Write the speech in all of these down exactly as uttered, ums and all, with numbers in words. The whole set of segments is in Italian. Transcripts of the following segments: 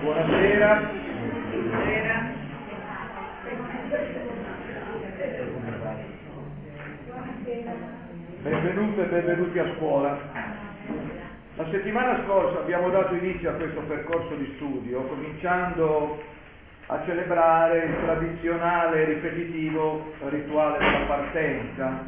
Buonasera. Buonasera. Benvenute e benvenuti a scuola. La settimana scorsa abbiamo dato inizio a questo percorso di studio, cominciando a celebrare il tradizionale e ripetitivo rituale della partenza.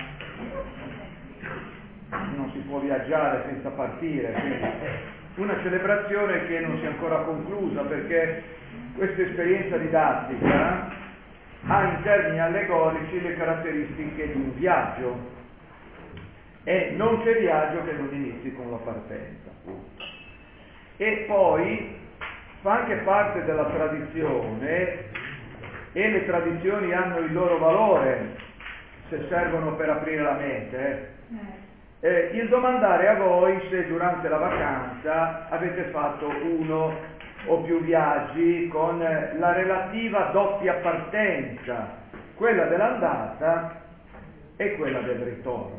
Non si può viaggiare senza partire, quindi una celebrazione che non si è ancora conclusa, perché questa esperienza didattica ha in termini allegorici le caratteristiche di un viaggio, e non c'è viaggio che non inizi con la partenza. E poi fa anche parte della tradizione, e le tradizioni hanno il loro valore se servono per aprire la mente, eh, il domandare a voi se durante la vacanza avete fatto uno o più viaggi con la relativa doppia partenza, quella dell'andata e quella del ritorno.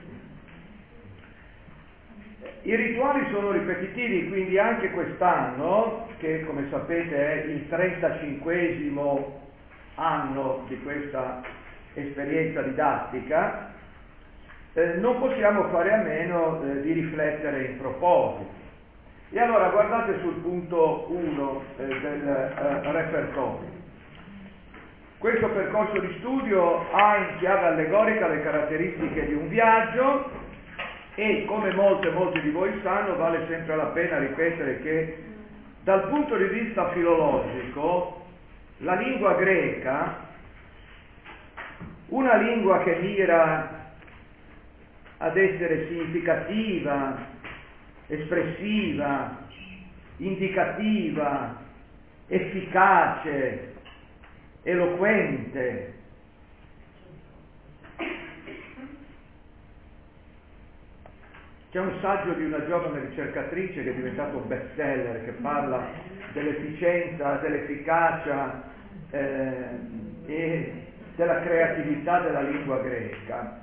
I rituali sono ripetitivi, quindi anche quest'anno, che come sapete è il trentacinquesimo anno di questa esperienza didattica, eh, non possiamo fare a meno eh, di riflettere in propositi. E allora guardate sul punto uno eh, del eh, repertorio. Questo percorso di studio ha in chiave allegorica le caratteristiche di un viaggio, e come molte molti di voi sanno, vale sempre la pena ripetere che dal punto di vista filologico la lingua greca, una lingua che mira ad essere significativa, espressiva, indicativa, efficace, eloquente, c'è un saggio di una giovane ricercatrice che è diventato un bestseller, che parla dell'efficienza, dell'efficacia eh, e della creatività della lingua greca.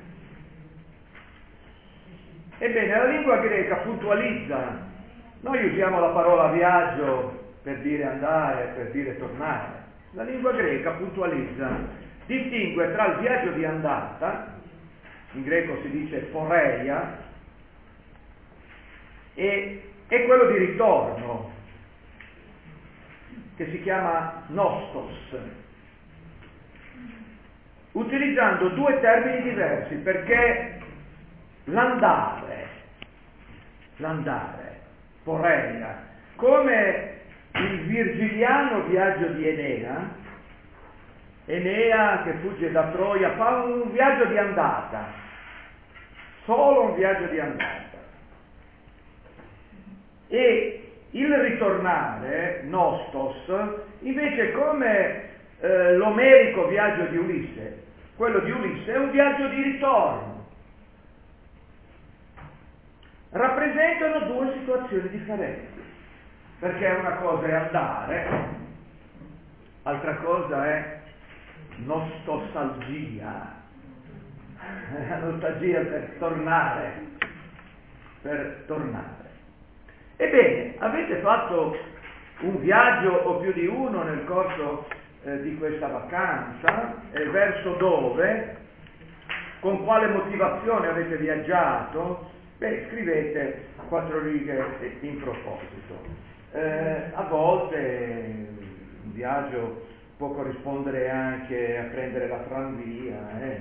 Ebbene, la lingua greca puntualizza. Noi usiamo la parola viaggio per dire andare, per dire tornare. La lingua greca puntualizza, distingue tra il viaggio di andata, in greco si dice poreia, e, e quello di ritorno, che si chiama nostos, utilizzando due termini diversi, perché l'andare, l'andare, poreia, come il virgiliano viaggio di Enea, Enea che fugge da Troia, fa un viaggio di andata, solo un viaggio di andata. E il ritornare, nostos, invece come eh, l'omerico viaggio di Ulisse, quello di Ulisse è un viaggio di ritorno. Rappresentano due situazioni differenti, perché una cosa è andare, altra cosa è nostalgia, la nostalgia per tornare, per tornare. Ebbene, avete fatto un viaggio o più di uno nel corso eh, di questa vacanza? Eh, verso dove? Con quale motivazione avete viaggiato? Beh, scrivete quattro righe in proposito. Eh, a volte un viaggio può corrispondere anche a prendere la tranvia. Eh.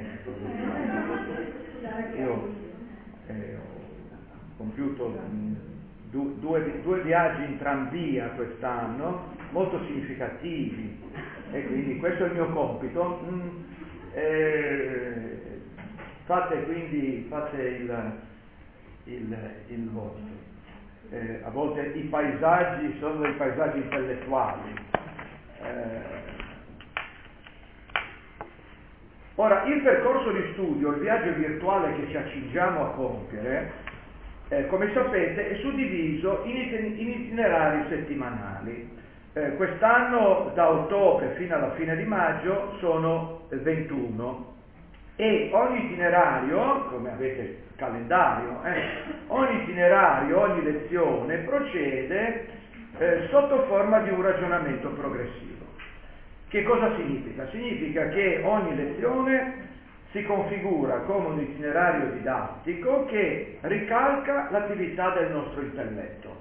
Io eh, ho compiuto mh, du, due, due viaggi in tranvia quest'anno, molto significativi, e quindi questo è il mio compito. Mm, eh, fate quindi fate il, il, il vostro. Eh, a volte i paesaggi sono dei paesaggi intellettuali. Eh, ora, il percorso di studio, il viaggio virtuale che ci accingiamo a compiere, eh, come sapete, è suddiviso in, iten- in itinerari settimanali. Eh, quest'anno, da ottobre fino alla fine di maggio, sono ventuno. E ogni itinerario, come avete il calendario, eh, ogni itinerario, ogni lezione procede eh, sotto forma di un ragionamento progressivo. Che cosa significa? Significa che ogni lezione si configura come un itinerario didattico che ricalca l'attività del nostro intelletto.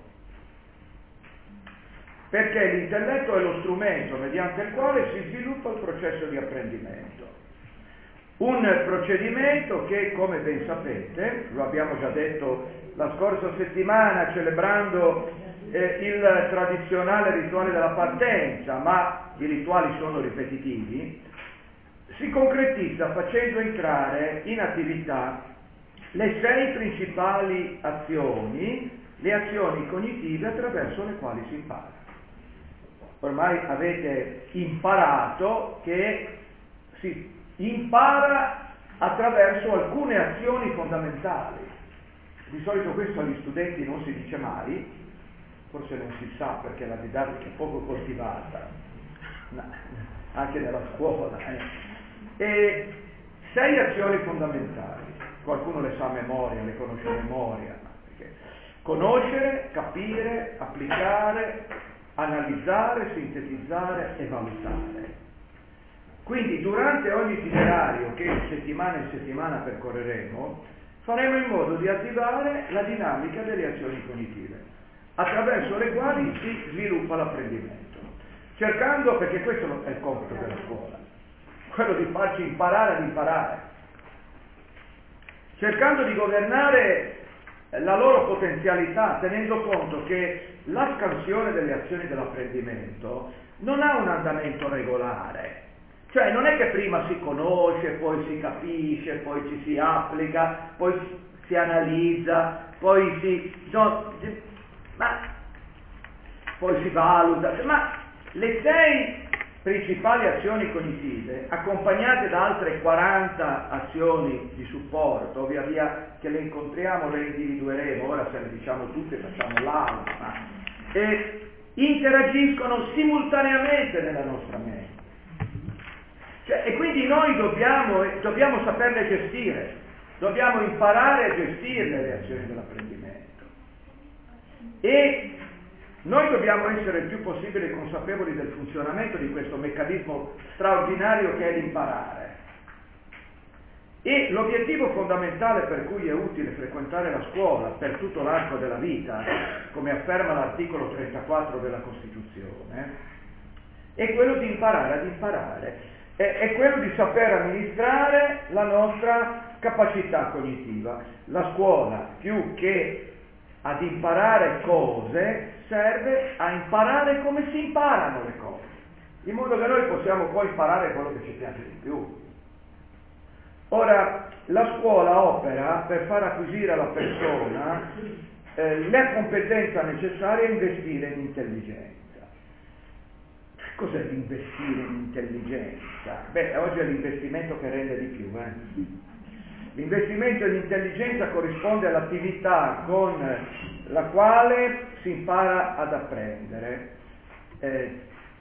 Perché l'intelletto è lo strumento mediante il quale si sviluppa il processo di apprendimento. Un procedimento che, come ben sapete, lo abbiamo già detto la scorsa settimana celebrando eh, il tradizionale rituale della partenza, ma i rituali sono ripetitivi, si concretizza facendo entrare in attività le sei principali azioni, le azioni cognitive attraverso le quali si impara. Ormai avete imparato che si impara attraverso alcune azioni fondamentali. Di solito questo agli studenti non si dice mai, forse non si sa perché la didattica è poco coltivata, no, anche nella scuola. Eh. E sei azioni fondamentali, qualcuno le sa a memoria, le conosce a memoria, perché conoscere, capire, applicare, analizzare, sintetizzare e valutare. Quindi durante ogni itinerario che settimana in settimana percorreremo, faremo in modo di attivare la dinamica delle azioni cognitive, attraverso le quali si sviluppa l'apprendimento, cercando, perché questo è il compito della scuola, quello di farci imparare ad imparare, cercando di governare la loro potenzialità, tenendo conto che la scansione delle azioni dell'apprendimento non ha un andamento regolare. Cioè non è che prima si conosce, poi si capisce, poi ci si applica, poi si analizza, poi si, no, ma, poi si valuta, ma le sei principali azioni cognitive, accompagnate da altre quaranta azioni di supporto, via via che le incontriamo le individueremo, ora se le diciamo tutte facciamo l'altra, e interagiscono simultaneamente nella nostra mente. Cioè, e quindi noi dobbiamo, dobbiamo saperle gestire, dobbiamo imparare a gestirle le azioni dell'apprendimento. E noi dobbiamo essere il più possibile consapevoli del funzionamento di questo meccanismo straordinario che è l'imparare. E l'obiettivo fondamentale per cui è utile frequentare la scuola per tutto l'arco della vita, come afferma l'articolo trentaquattro della Costituzione, è quello di imparare ad imparare. È quello di saper amministrare la nostra capacità cognitiva. La scuola, più che ad imparare cose, serve a imparare come si imparano le cose, in modo che noi possiamo poi imparare quello che ci piace di più. Ora, la scuola opera per far acquisire alla persona eh, la competenza necessaria a investire in intelligenza. Cos'è l'investire in intelligenza? Beh, oggi è l'investimento che rende di più. Eh? L'investimento in intelligenza corrisponde all'attività con la quale si impara ad apprendere. Eh,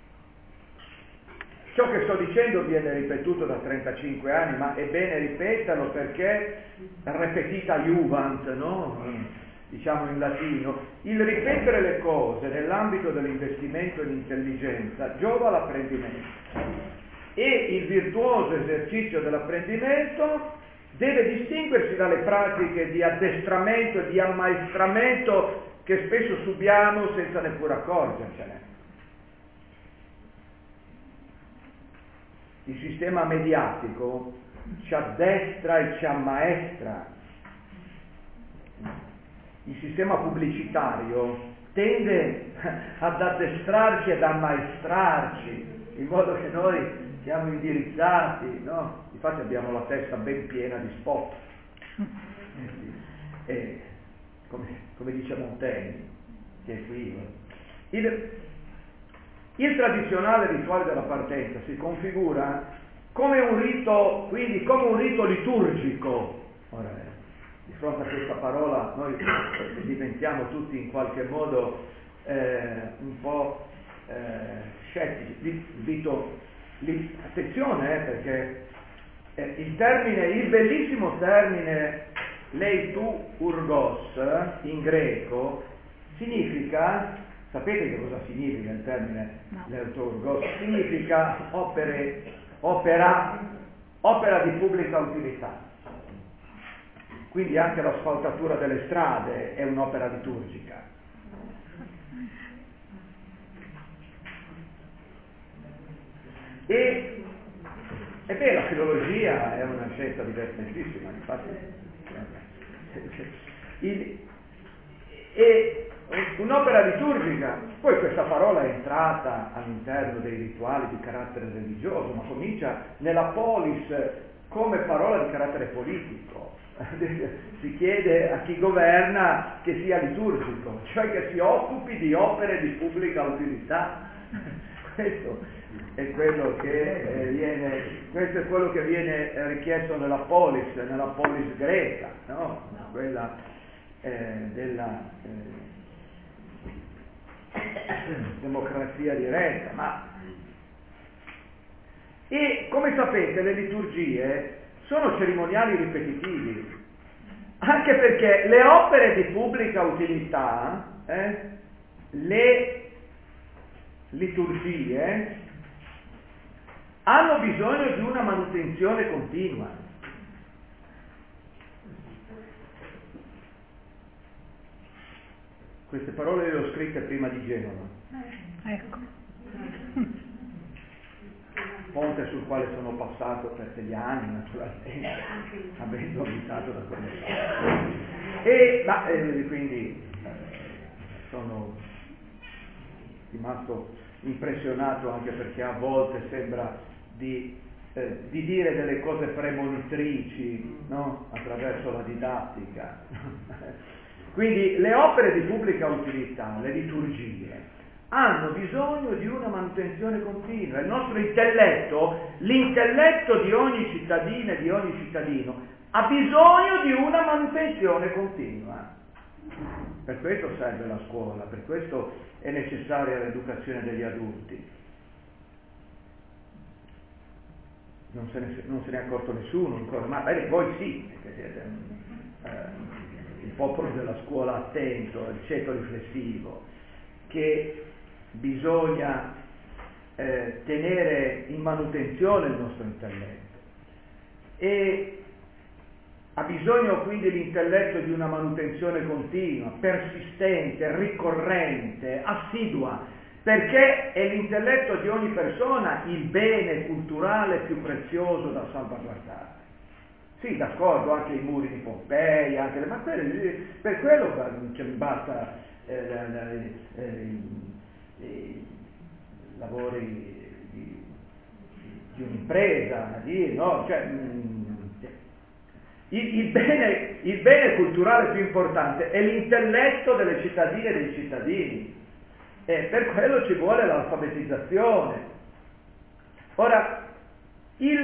ciò che sto dicendo viene ripetuto da trentacinque anni, ma è bene ripeterlo perché repetita iuvant, no? Diciamo in latino, il ripetere le cose nell'ambito dell'investimento in intelligenza giova l'apprendimento e il virtuoso esercizio dell'apprendimento deve distinguersi dalle pratiche di addestramento e di ammaestramento che spesso subiamo senza neppure accorgercene. Il sistema mediatico ci addestra e ci ammaestra. Il sistema pubblicitario tende ad addestrarci ed ammaestrarci, in modo che noi siamo indirizzati, no? Infatti abbiamo la testa ben piena di spot. E, come, come dice Montaigne, che è qui. Il, il tradizionale rituale della partenza si configura come un rito, quindi come un rito liturgico. Ora, di fronte a questa parola noi diventiamo tutti in qualche modo eh, un po' eh, scettici. Invito attenzione eh, perché eh, il termine, il bellissimo termine leitu urgos in greco significa Sapete che cosa significa il termine No. liturgos? Significa opere, opera, opera di pubblica utilità. Quindi anche l'asfaltatura delle strade è un'opera liturgica. E, e beh, la filologia è una scienza divertentissima, infatti. Il, e un'opera liturgica, poi questa parola è entrata all'interno dei rituali di carattere religioso, ma comincia nella polis come parola di carattere politico. Si chiede a chi governa che sia liturgico, cioè che si occupi di opere di pubblica utilità. Questo è quello che eh, viene, questo è quello che viene richiesto nella polis, nella polis greca, no? Quella eh, della eh, democrazia diretta. Ma e come sapete le liturgie sono cerimoniali ripetitivi, anche perché le opere di pubblica utilità, eh, le liturgie, hanno bisogno di una manutenzione continua. Queste parole le ho scritte prima di Genova. Ecco. Ponte sul quale sono passato per degli anni, naturalmente, avendo abitato da quelle parti. E ma, eh, quindi eh, sono rimasto impressionato anche perché a volte sembra di, eh, di dire delle cose premonitrici, no? Attraverso la didattica. Quindi le opere di pubblica utilità, le liturgie, hanno bisogno di una manutenzione continua. Il nostro intelletto, l'intelletto di ogni cittadina e di ogni cittadino, ha bisogno di una manutenzione continua. Per questo serve la scuola, per questo è necessaria l'educazione degli adulti. Non se ne, non se ne è accorto nessuno ancora, ma beh, voi sì, perché siete eh, il popolo della scuola attento, il ceto riflessivo, che bisogna eh, tenere in manutenzione il nostro intelletto. E ha bisogno quindi l'intelletto di una manutenzione continua, persistente, ricorrente, assidua, perché è l'intelletto di ogni persona il bene culturale più prezioso da salvaguardare. Sì, d'accordo, anche i muri di Pompei, anche le, ma quelli, per quello cioè, basta eh, la, la, eh, i, i lavori di, di un'impresa, di, no? Cioè, mh, il, il, bene, il bene culturale più importante è l'intelletto delle cittadine e dei cittadini, e per quello ci vuole l'alfabetizzazione. Ora, il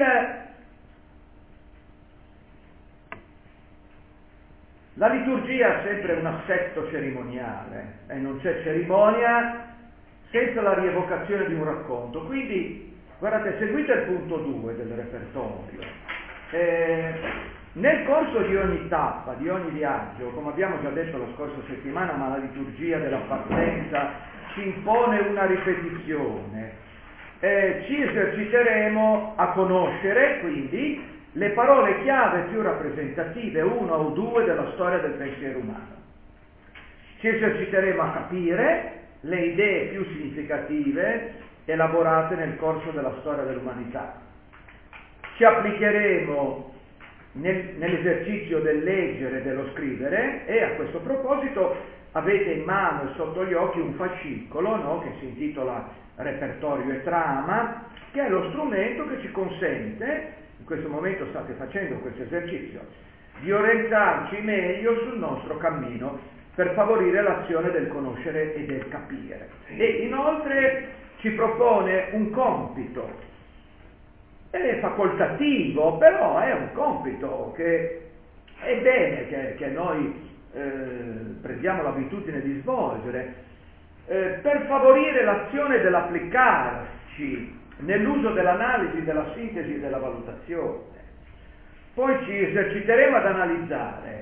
La liturgia è sempre un assetto cerimoniale e non c'è cerimonia senza la rievocazione di un racconto. Quindi, guardate, seguite il punto due del repertorio. Eh, nel corso di ogni tappa, di ogni viaggio, come abbiamo già detto la scorsa settimana, ma la liturgia della partenza ci impone una ripetizione. Eh, ci eserciteremo a conoscere, quindi, le parole chiave più rappresentative, una o due, della storia del pensiero umano. Ci eserciteremo a capire le idee più significative elaborate nel corso della storia dell'umanità. Ci applicheremo nel, nell'esercizio del leggere e dello scrivere, e a questo proposito avete in mano e sotto gli occhi un fascicolo, no, che si intitola Repertorio e Trama, che è lo strumento che ci consente, in questo momento state facendo questo esercizio, di orientarci meglio sul nostro cammino per favorire l'azione del conoscere e del capire. E inoltre ci propone un compito, è facoltativo, però è un compito che è bene che, che noi eh, prendiamo l'abitudine di svolgere, eh, per favorire l'azione dell'applicarci nell'uso dell'analisi, della sintesi e della valutazione. Poi ci eserciteremo ad analizzare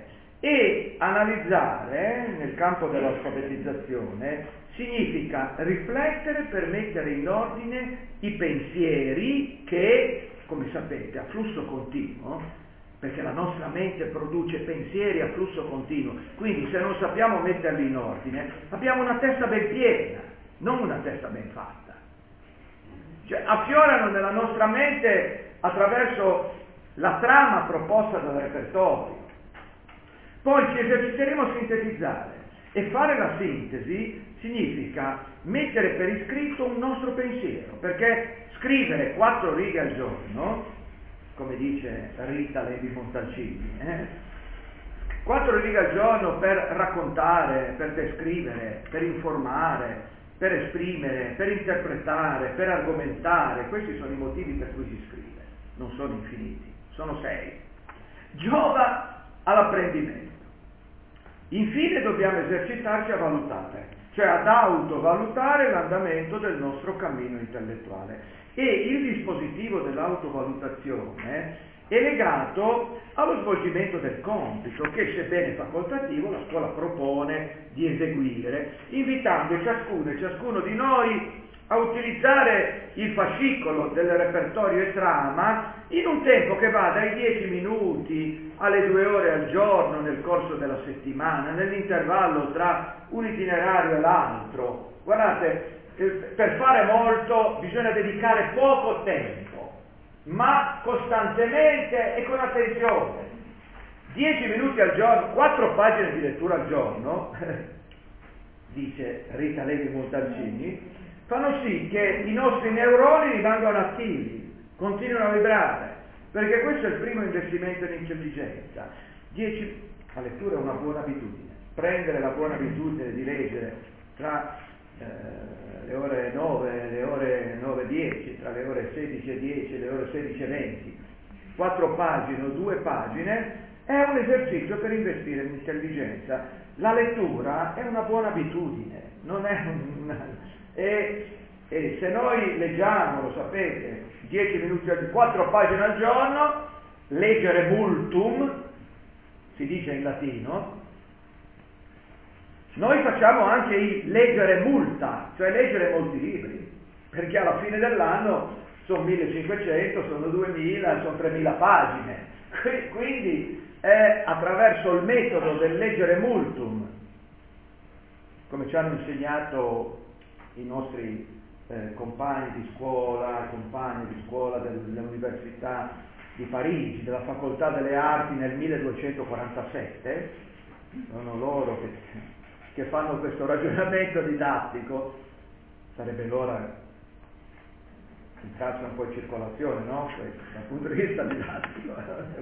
E analizzare nel campo dell'alfabetizzazione significa riflettere per mettere in ordine i pensieri che, come sapete, a flusso continuo, perché la nostra mente produce pensieri a flusso continuo, quindi se non sappiamo metterli in ordine abbiamo una testa ben piena, non una testa ben fatta. Cioè affiorano nella nostra mente attraverso la trama proposta dal repertorio. Poi ci eserciteremo a sintetizzare, e fare la sintesi significa mettere per iscritto un nostro pensiero, perché scrivere quattro righe al giorno, come dice Rita Levi Montalcini, eh? quattro righe al giorno per raccontare, per descrivere, per informare, per esprimere, per interpretare, per argomentare, questi sono i motivi per cui si scrive, non sono infiniti, sono sei. Giova all'apprendimento. Infine dobbiamo esercitarci a valutare, cioè ad autovalutare l'andamento del nostro cammino intellettuale. E il dispositivo dell'autovalutazione è legato allo svolgimento del compito che, sebbene facoltativo, la scuola propone di eseguire, invitando ciascuno e ciascuno di noi a utilizzare il fascicolo del repertorio e trama in un tempo che va dai dieci minuti alle due ore al giorno nel corso della settimana, nell'intervallo tra un itinerario e l'altro. Guardate, per fare molto bisogna dedicare poco tempo, ma costantemente e con attenzione. dieci minuti al giorno, quattro pagine di lettura al giorno, dice Rita Levi Montalcini, fanno sì che i nostri neuroni rimangano attivi, continuano a vibrare, perché questo è il primo investimento in intelligenza. dieci La lettura è una buona abitudine. Prendere la buona abitudine di leggere tra eh, le ore nove e le ore nove e dieci, tra le ore sedici e dieci e le ore sedici e venti, quattro pagine o due pagine, è un esercizio per investire in intelligenza. La lettura è una buona abitudine, non è un... E, e se noi leggiamo, lo sapete, dieci minuti, quattro pagine al giorno, leggere multum, si dice in latino, noi facciamo anche il leggere multa, cioè leggere molti libri, perché alla fine dell'anno sono millecinquecento, sono duemila, sono tremila pagine, quindi è attraverso il metodo del leggere multum, come ci hanno insegnato i nostri eh, compagni di scuola, compagni di scuola dell'Università di Parigi, della Facoltà delle Arti nel milleduecentoquarantasette, sono loro che, che fanno questo ragionamento didattico, sarebbe l'ora il calcio un po' in circolazione, no? Dal punto di vista didattico.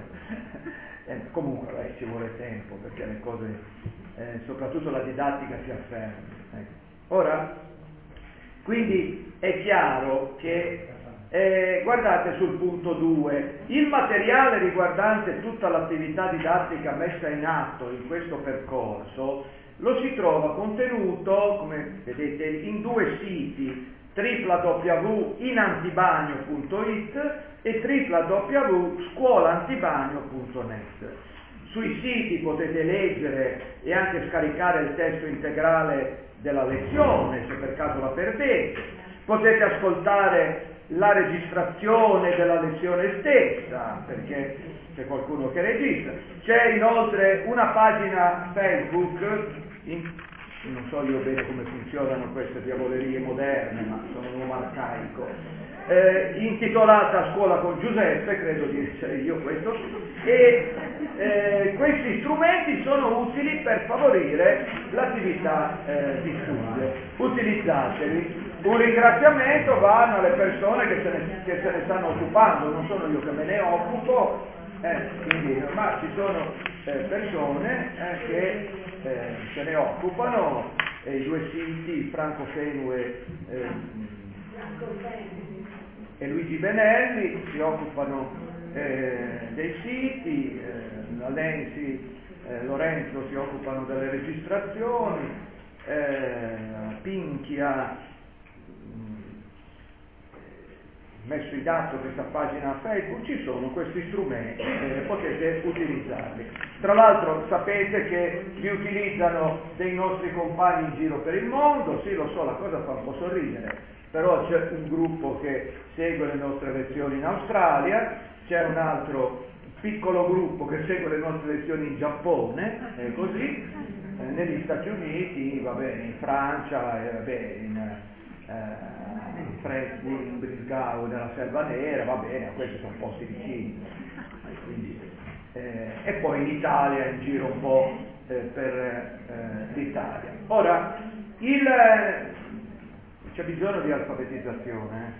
eh, comunque beh, ci vuole tempo perché le cose, eh, soprattutto la didattica, si afferma. Ecco. Ora, quindi è chiaro che, eh, guardate sul punto due, il materiale riguardante tutta l'attività didattica messa in atto in questo percorso lo si trova contenuto, come vedete, in due siti, w w w punto inantibagno punto i t e w w w punto scuolaantibagno punto net. Sui siti potete leggere e anche scaricare il testo integrale della lezione, se per caso la perdete. Potete ascoltare la registrazione della lezione stessa, perché c'è qualcuno che registra. C'è inoltre una pagina Facebook, in, non so io bene come funzionano queste diavolerie moderne, ma sono un uomo arcaico, eh, intitolata Scuola con Giuseppe, credo di essere io questo, e eh, questi strumenti sono utili per favorire l'attività eh, di studio. Utilizzateli. Un ringraziamento vanno alle persone che se ne, che se ne stanno occupando, non sono io che me ne occupo, eh, quindi ma ci sono eh, persone eh, che eh, se ne occupano, e i due siti, Franco Fenue eh, e Luigi Benelli, si occupano eh, dei siti, eh, la Lenzi, eh, Lorenzo si occupano delle registrazioni, eh, Pinchia, messo in atto questa pagina Facebook, ci sono questi strumenti, eh, potete utilizzarli. Tra l'altro sapete che li utilizzano dei nostri compagni in giro per il mondo, sì lo so, la cosa fa un po' sorridere, però c'è un gruppo che segue le nostre lezioni in Australia, c'è un altro piccolo gruppo che segue le nostre lezioni in Giappone, e così, eh, negli Stati Uniti, va bene, in Francia, eh, vabbè, in... Eh, in Fresno, in Brisgau, nella Selva Nera, va bene, questi sono posti vicini, quindi, eh, e poi in Italia, in giro un po' eh, per eh, l'Italia. Ora, il, c'è bisogno di alfabetizzazione.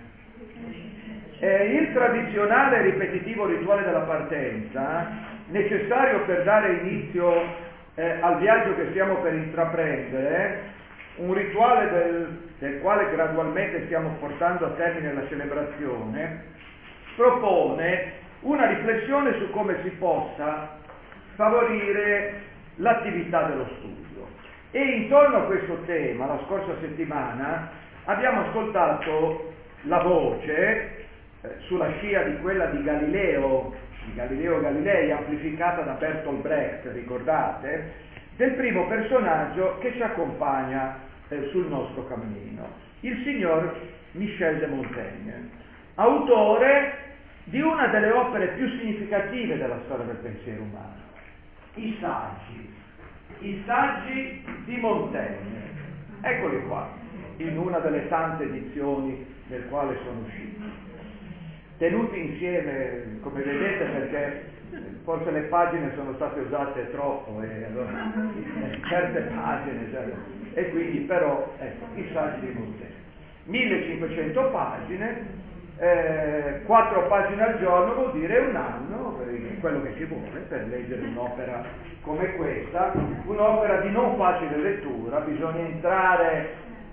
Eh, il tradizionale ripetitivo rituale della partenza, necessario per dare inizio eh, al viaggio che stiamo per intraprendere, un rituale del, del quale gradualmente stiamo portando a termine la celebrazione, propone una riflessione su come si possa favorire l'attività dello studio. E intorno a questo tema, la scorsa settimana, abbiamo ascoltato la voce, eh, sulla scia di quella di Galileo, di Galileo Galilei, amplificata da Bertolt Brecht, ricordate, del primo personaggio che ci accompagna eh, sul nostro cammino, il signor Michel de Montaigne, autore di una delle opere più significative della storia del pensiero umano, i saggi, i saggi di Montaigne. Eccoli qua, in una delle tante edizioni nel quale sono usciti, tenuti insieme, come vedete, perché forse le pagine sono state usate troppo e allora certe pagine, cioè, e quindi però ecco, i saggi di Montaigne, millecinquecento pagine, eh, quattro pagine al giorno vuol dire un anno, è quello che ci vuole per leggere un'opera come questa, un'opera di non facile lettura, bisogna entrare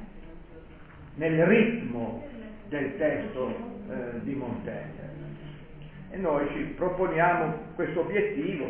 nel ritmo del testo eh, di Montaigne. E noi ci proponiamo questo obiettivo.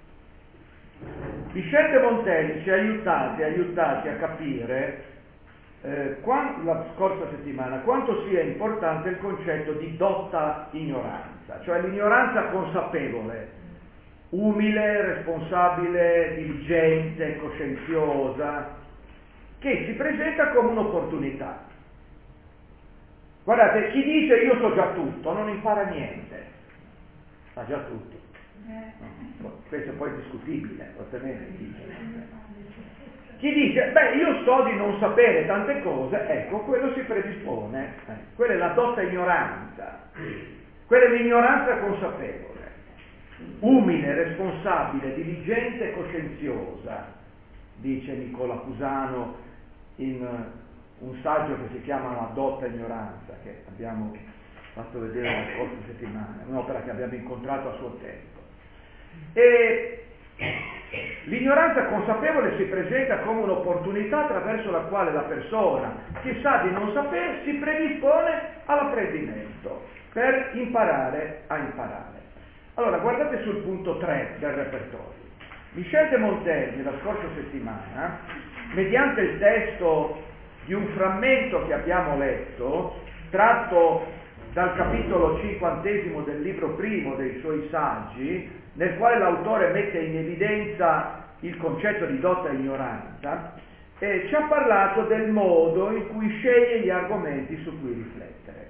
Michel de Montaigne ci ha aiutati, aiutati a capire eh, quando, la scorsa settimana quanto sia importante il concetto di dotta ignoranza, cioè l'ignoranza consapevole, umile, responsabile, diligente, coscienziosa, che si presenta come un'opportunità. Guardate, chi dice io so già tutto non impara niente. Sa già tutto. No, questo poi è discutibile, chi dice, beh, io so di non sapere tante cose, ecco, quello si predispone, eh, quella è la dotta ignoranza, quella è l'ignoranza consapevole, umile, responsabile, diligente e coscienziosa, dice Nicola Cusano in un saggio che si chiama La dotta ignoranza, che abbiamo fatto vedere la scorsa settimana, un'opera che abbiamo incontrato a suo tempo. E l'ignoranza consapevole si presenta come un'opportunità attraverso la quale la persona che sa di non sapere si predispone all'apprendimento per imparare a imparare. Allora, guardate sul punto tre del repertorio. Michel de Montaigne la scorsa settimana, mediante il testo di un frammento che abbiamo letto, tratto dal capitolo cinquantesimo del libro primo dei suoi saggi, nel quale l'autore mette in evidenza il concetto di dotta ignoranza, eh, ci ha parlato del modo in cui sceglie gli argomenti su cui riflettere.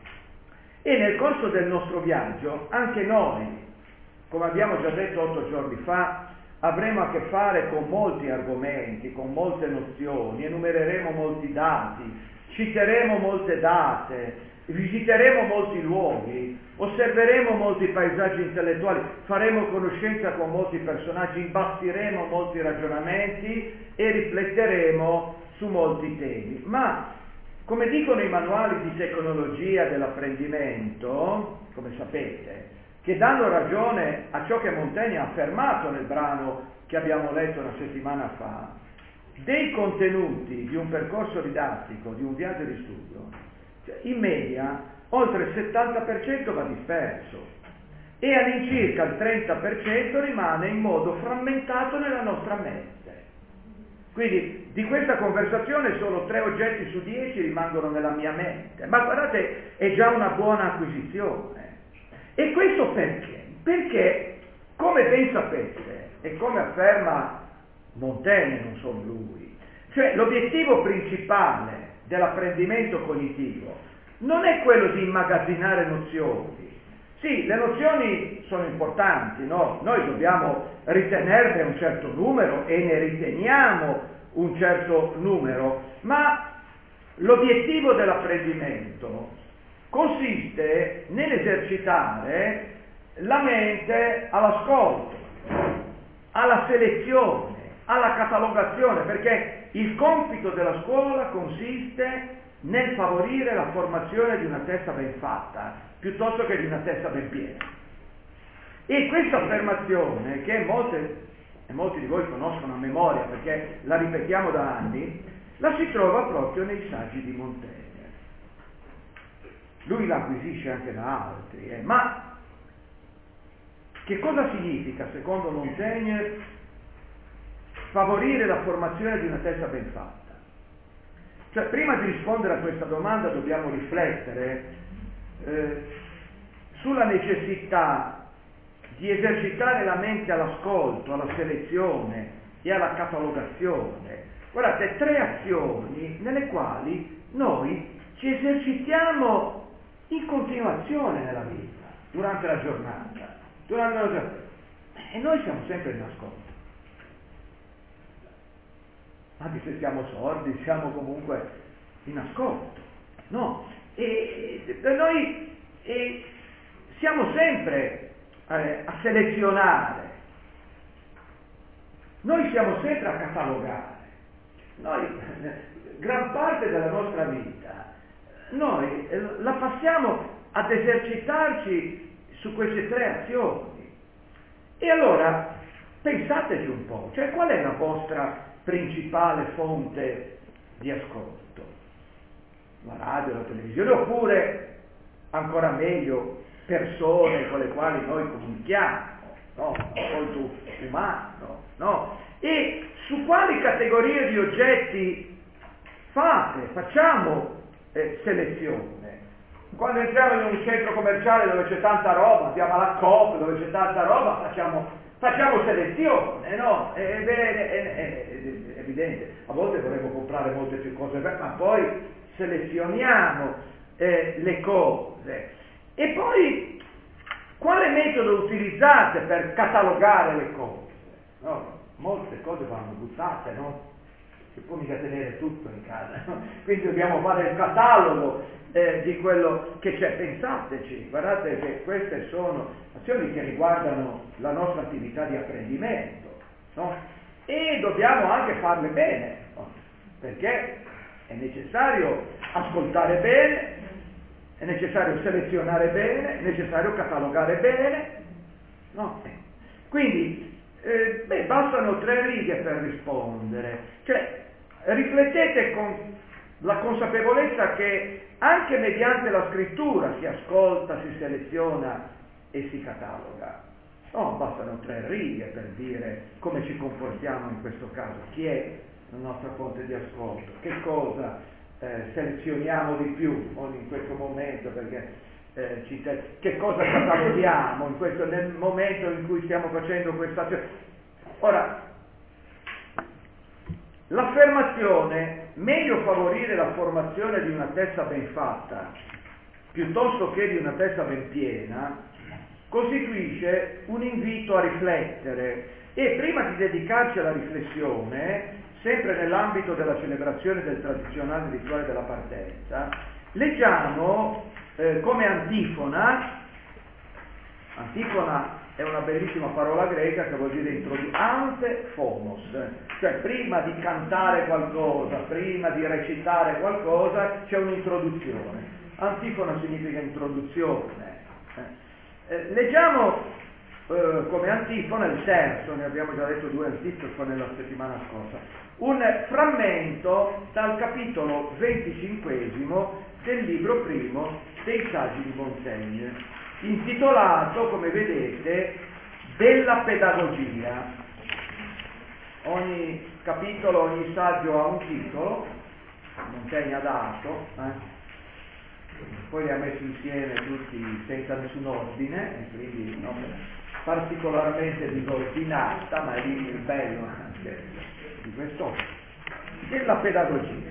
E nel corso del nostro viaggio, anche noi, come abbiamo già detto otto giorni fa, avremo a che fare con molti argomenti, con molte nozioni, enumereremo molti dati, citeremo molte date, visiteremo molti luoghi, osserveremo molti paesaggi intellettuali, faremo conoscenza con molti personaggi, imbastiremo molti ragionamenti e rifletteremo su molti temi. Ma, come dicono i manuali di tecnologia dell'apprendimento, come sapete, che danno ragione a ciò che Montaigne ha affermato nel brano che abbiamo letto una settimana fa, dei contenuti di un percorso didattico, di un viaggio di studio, cioè, in media oltre il settanta per cento va disperso e all'incirca il trenta per cento rimane in modo frammentato nella nostra mente. Quindi di questa conversazione solo tre oggetti su dieci rimangono nella mia mente, ma guardate, è già una buona acquisizione. E questo perché? Perché, come ben sapete, e come afferma Montaigne, non solo lui, cioè l'obiettivo principale dell'apprendimento cognitivo non è quello di immagazzinare nozioni. Sì, le nozioni sono importanti, no? Noi dobbiamo ritenerne un certo numero e ne riteniamo un certo numero, ma l'obiettivo dell'apprendimento consiste nell'esercitare la mente all'ascolto, alla selezione, alla catalogazione, perché il compito della scuola consiste nel favorire la formazione di una testa ben fatta, piuttosto che di una testa ben piena. E questa affermazione, che molte, e molti di voi conoscono a memoria perché la ripetiamo da anni, la si trova proprio nei saggi di Montaigne. Lui la acquisisce anche da altri, eh. ma che cosa significa, secondo Montaigne, favorire la formazione di una testa ben fatta? Cioè, prima di rispondere a questa domanda dobbiamo riflettere eh, sulla necessità di esercitare la mente all'ascolto, alla selezione e alla catalogazione. Guardate, tre azioni nelle quali noi ci esercitiamo in continuazione nella vita, durante la giornata. Durante la giornata. E noi siamo sempre in ascolto. Anche se siamo sordi, siamo comunque in ascolto. No, e, e noi e, siamo sempre eh, a selezionare. Noi siamo sempre a catalogare. Noi, gran parte della nostra vita, noi eh, la passiamo ad esercitarci su queste tre azioni. E allora, pensateci un po', cioè qual è la vostra principale fonte di ascolto? La radio, la televisione, oppure, ancora meglio, persone con le quali noi comunichiamo, no? L'ascolto umano, no? E su quali categorie di oggetti fate, facciamo eh, selezione? Quando entriamo in un centro commerciale dove c'è tanta roba, andiamo alla Coop dove c'è tanta roba, facciamo, facciamo selezione, no? È, è, è, è, è evidente, a volte vorremmo comprare molte più cose, ma poi selezioniamo eh, le cose. E poi, quale metodo utilizzate per catalogare le cose? No? Molte cose vanno buttate, no? Si può mica tenere tutto in casa, no? Quindi dobbiamo fare il catalogo eh, di quello che c'è. Pensateci, guardate che queste sono azioni che riguardano la nostra attività di apprendimento, no? E dobbiamo anche farle bene, no? Perché è necessario ascoltare bene, è necessario selezionare bene, è necessario catalogare bene, no? Quindi Eh, beh, bastano tre righe per rispondere. Cioè, riflettete con la consapevolezza che anche mediante la scrittura si ascolta, si seleziona e si cataloga. No, bastano tre righe per dire come ci comportiamo in questo caso, chi è la nostra fonte di ascolto, che cosa eh, selezioniamo di più in questo momento, perché Eh, ci te- che cosa cataloghiamo in questo, nel momento in cui stiamo facendo questa azione. Ora, l'affermazione meglio favorire la formazione di una testa ben fatta piuttosto che di una testa ben piena costituisce un invito a riflettere e prima di dedicarci alla riflessione, sempre nell'ambito della celebrazione del tradizionale rituale della partenza, leggiamo Eh, come antifona. Antifona è una bellissima parola greca che vuol dire introdu- ante phomos, cioè prima di cantare qualcosa, prima di recitare qualcosa c'è un'introduzione. Antifona significa introduzione. Eh, eh, leggiamo eh, come antifona il terzo, ne abbiamo già detto due antifone la settimana scorsa, un frammento dal capitolo venticinquesimo del libro primo dei saggi di Montaigne, intitolato, come vedete, Della pedagogia. Ogni capitolo, ogni saggio ha un titolo, Montaigne ha dato, eh? Poi li ha messi insieme tutti senza nessun ordine, e quindi no, particolarmente disordinata, ma è lì il bello anche di questo, della pedagogia.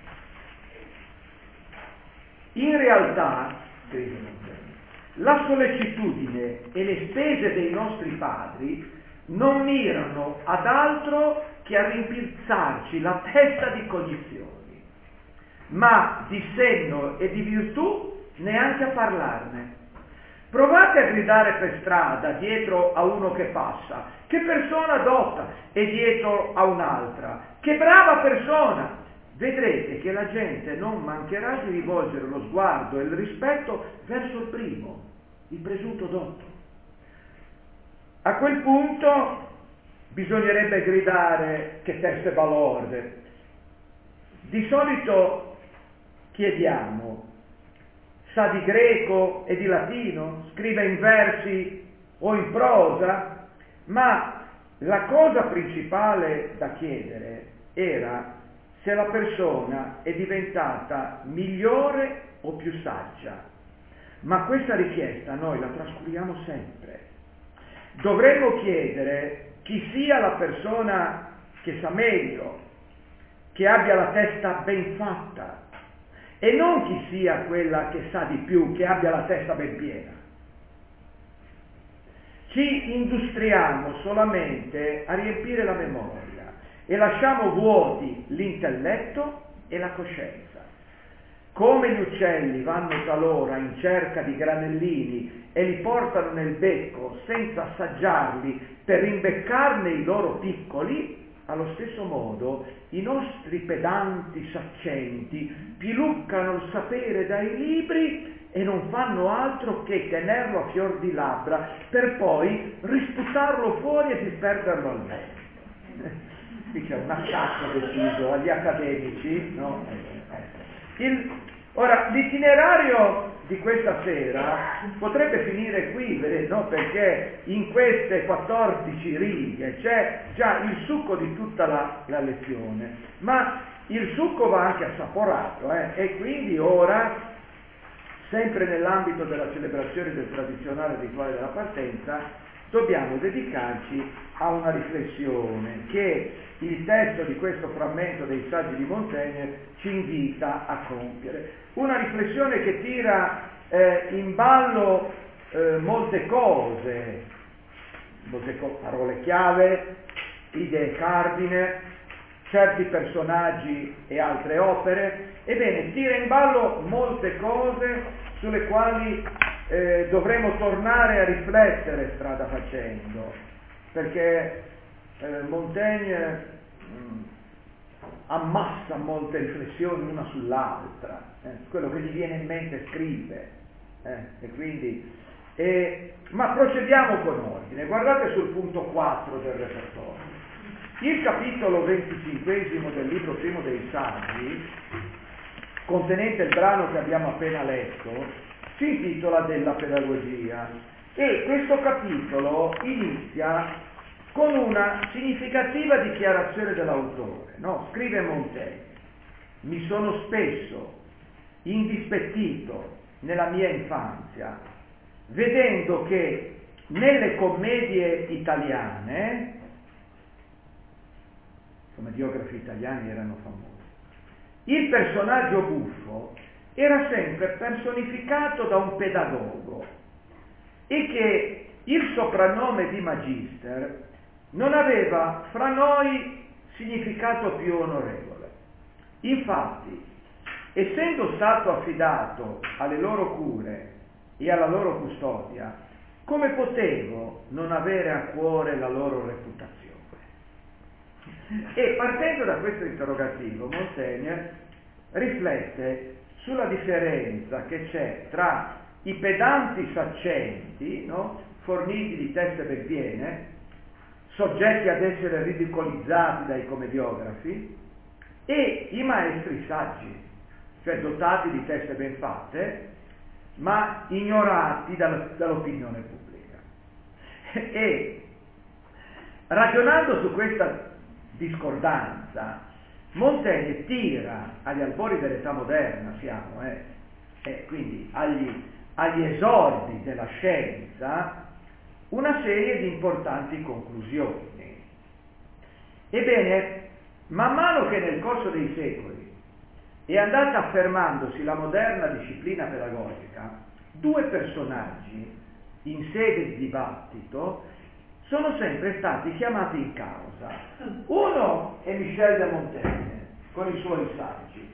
In realtà, scrive Montaigne, la sollecitudine e le spese dei nostri padri non mirano ad altro che a rimpiazzarci la testa di cognizioni, ma di senno e di virtù neanche a parlarne. Provate a gridare per strada dietro a uno che passa: che persona dotta, e dietro a un'altra: che brava persona. Vedrete che la gente non mancherà di rivolgere lo sguardo e il rispetto verso il primo, il presunto dotto. A quel punto bisognerebbe gridare: che teste balorde. Di solito chiediamo: sa di greco e di latino? Scrive in versi o in prosa? Ma la cosa principale da chiedere era se la persona è diventata migliore o più saggia. Ma questa richiesta noi la trascuriamo sempre. Dovremmo chiedere chi sia la persona che sa meglio, che abbia la testa ben fatta, e non chi sia quella che sa di più, che abbia la testa ben piena. Ci industriamo solamente a riempire la memoria e lasciamo vuoti l'intelletto e la coscienza. Come gli uccelli vanno talora in cerca di granellini e li portano nel becco senza assaggiarli per imbeccarne i loro piccoli, allo stesso modo i nostri pedanti saccenti piluccano il sapere dai libri e non fanno altro che tenerlo a fior di labbra per poi risputarlo fuori e disperderlo al vento. Qui c'è un attacco deciso agli accademici, no? Il, ora, l'itinerario di questa sera potrebbe finire qui, vedete, no? Perché in queste quattordici righe c'è già il succo di tutta la, la lezione, ma il succo va anche assaporato, eh? E quindi ora, sempre nell'ambito della celebrazione del tradizionale rituale della partenza, dobbiamo dedicarci a una riflessione che il testo di questo frammento dei saggi di Montaigne ci invita a compiere. Una riflessione che tira eh, in ballo eh, molte cose, molte co- parole chiave, idee cardine, certi personaggi e altre opere. Ebbene, tira in ballo molte cose sulle quali eh, dovremo tornare a riflettere strada facendo, perché eh, Montaigne mh, ammassa molte riflessioni una sull'altra, eh, quello che gli viene in mente scrive, eh, e quindi eh, ma procediamo con ordine. Guardate sul punto quattro del repertorio. Il capitolo venticinquesimo del libro primo dei Saggi, contenente il brano che abbiamo appena letto, si intitola Della pedagogia, e questo capitolo inizia con una significativa dichiarazione dell'autore, no? Scrive Montaigne: mi sono spesso indispettito nella mia infanzia vedendo che nelle commedie italiane, i commediografi italiani erano famosi, il personaggio buffo era sempre personificato da un pedagogo e che il soprannome di magister non aveva fra noi significato più onorevole. Infatti, essendo stato affidato alle loro cure e alla loro custodia, come potevo non avere a cuore la loro reputazione? E partendo da questo interrogativo, Montaigne riflette sulla differenza che c'è tra i pedanti saccenti, no? Forniti di teste ben piene, soggetti ad essere ridicolizzati dai commediografi, e i maestri saggi, cioè dotati di teste ben fatte, ma ignorati dalla, dall'opinione pubblica. E ragionando su questa discordanza, Montaigne tira agli albori dell'età moderna, siamo, eh, eh, quindi agli, agli esordi della scienza, una serie di importanti conclusioni. Ebbene, man mano che nel corso dei secoli è andata affermandosi la moderna disciplina pedagogica, due personaggi in sede di dibattito sono sempre stati chiamati in causa. Uno è Michel de Montaigne, con i suoi saggi,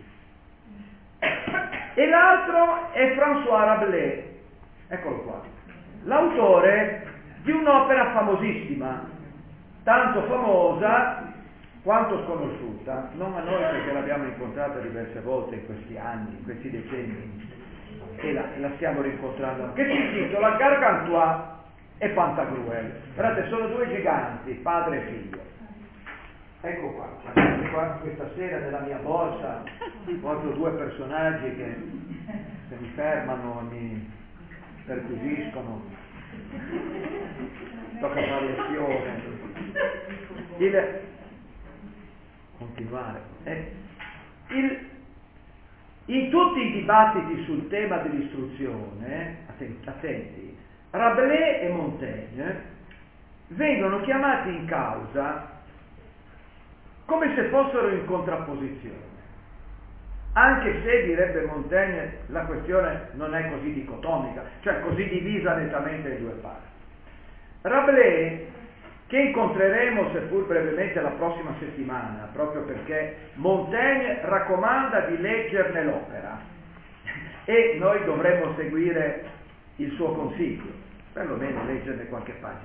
e l'altro è François Rabelais, eccolo qua, l'autore di un'opera famosissima, tanto famosa quanto sconosciuta, non a noi perché l'abbiamo incontrata diverse volte in questi anni, in questi decenni, e la, la stiamo rincontrando, che si intitola Gargantua e Pantagruel. Guardate, sono due giganti, padre e figlio. Ecco qua, guardate qua, questa sera nella mia borsa porto due personaggi che se mi fermano mi perquisiscono, tocca fare lezione. Il continuare. Eh, il, in tutti i dibattiti sul tema dell'istruzione, attenti, attenti, Rabelais e Montaigne vengono chiamati in causa come se fossero in contrapposizione, anche se, direbbe Montaigne, la questione non è così dicotomica, cioè così divisa nettamente in due parti. Rabelais, che incontreremo seppur brevemente la prossima settimana, proprio perché Montaigne raccomanda di leggerne l'opera e noi dovremmo seguire il suo consiglio, perlomeno leggerne qualche pagina.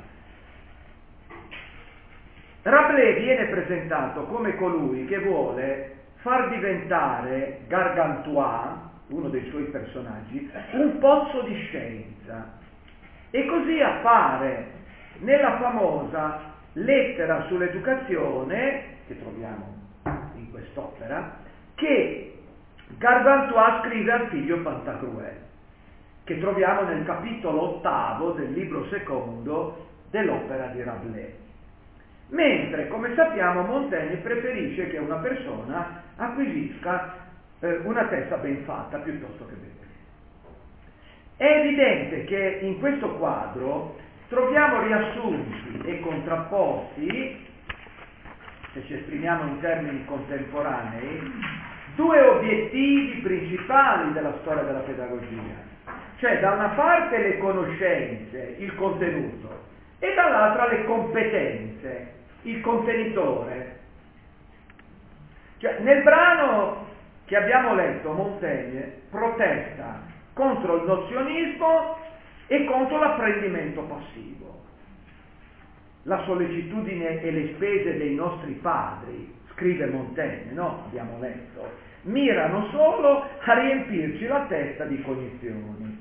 Rabelais viene presentato come colui che vuole far diventare Gargantua, uno dei suoi personaggi, un pozzo di scienza, e così appare nella famosa lettera sull'educazione, che troviamo in quest'opera, che Gargantua scrive al figlio Pantagruel, che troviamo nel capitolo ottavo del libro secondo dell'opera di Rabelais. Mentre, come sappiamo, Montaigne preferisce che una persona acquisisca eh, una testa ben fatta piuttosto che ben fatta. È evidente che in questo quadro troviamo riassunti e contrapposti, se ci esprimiamo in termini contemporanei, due obiettivi principali della storia della pedagogia. Cioè, da una parte le conoscenze, il contenuto, e dall'altra le competenze, il contenitore. Cioè, nel brano che abbiamo letto, Montaigne protesta contro il nozionismo e contro l'apprendimento passivo. La sollecitudine e le spese dei nostri padri, scrive Montaigne, no? Abbiamo letto, mirano solo a riempirci la testa di cognizioni.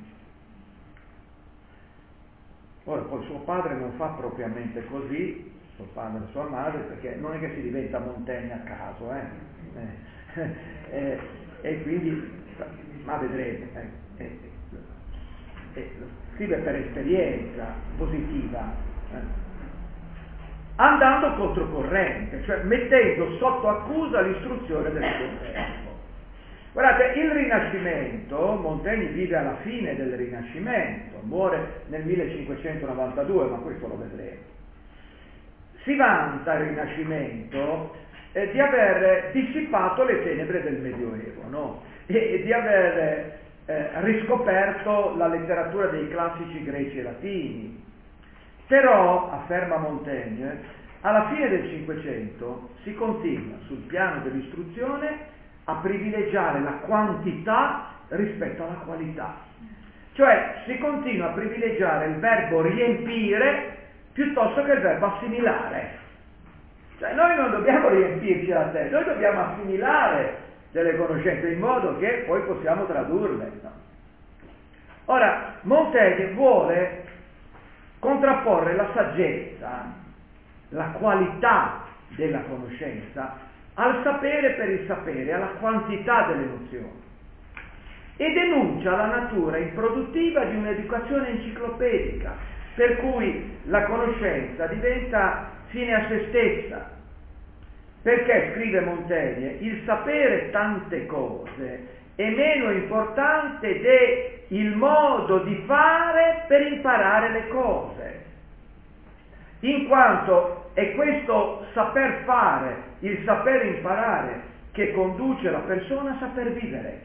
Ora, poi suo padre non fa propriamente così, suo padre e sua madre, perché non è che si diventa Montaigne a caso, eh? Eh, eh, e quindi, ma vedrete, eh, eh, eh, scrive per esperienza positiva, eh, andando controcorrente, cioè mettendo sotto accusa l'istruzione del suo tempo. Guardate, il Rinascimento, Montaigne vive alla fine del Rinascimento, muore nel millecinquecentonovantadue, ma questo lo vedremo. Si vanta il Rinascimento eh, di aver dissipato le tenebre del Medioevo, no? e, e di aver eh, riscoperto la letteratura dei classici greci e latini. Però, afferma Montaigne, alla fine del Cinquecento si continua sul piano dell'istruzione a privilegiare la quantità rispetto alla qualità. Cioè si continua a privilegiare il verbo riempire piuttosto che il verbo assimilare. Cioè noi non dobbiamo riempirci la testa, noi dobbiamo assimilare delle conoscenze in modo che poi possiamo tradurle. No? Ora, Montaigne vuole contrapporre la saggezza, la qualità della conoscenza, al sapere per il sapere, alla quantità delle nozioni, e denuncia la natura improduttiva di un'educazione enciclopedica, per cui la conoscenza diventa fine a se stessa, Perché, scrive Montaigne, il sapere tante cose è meno importante del modo di fare per imparare le cose, in quanto è questo saper fare, il saper imparare, che conduce la persona a saper vivere.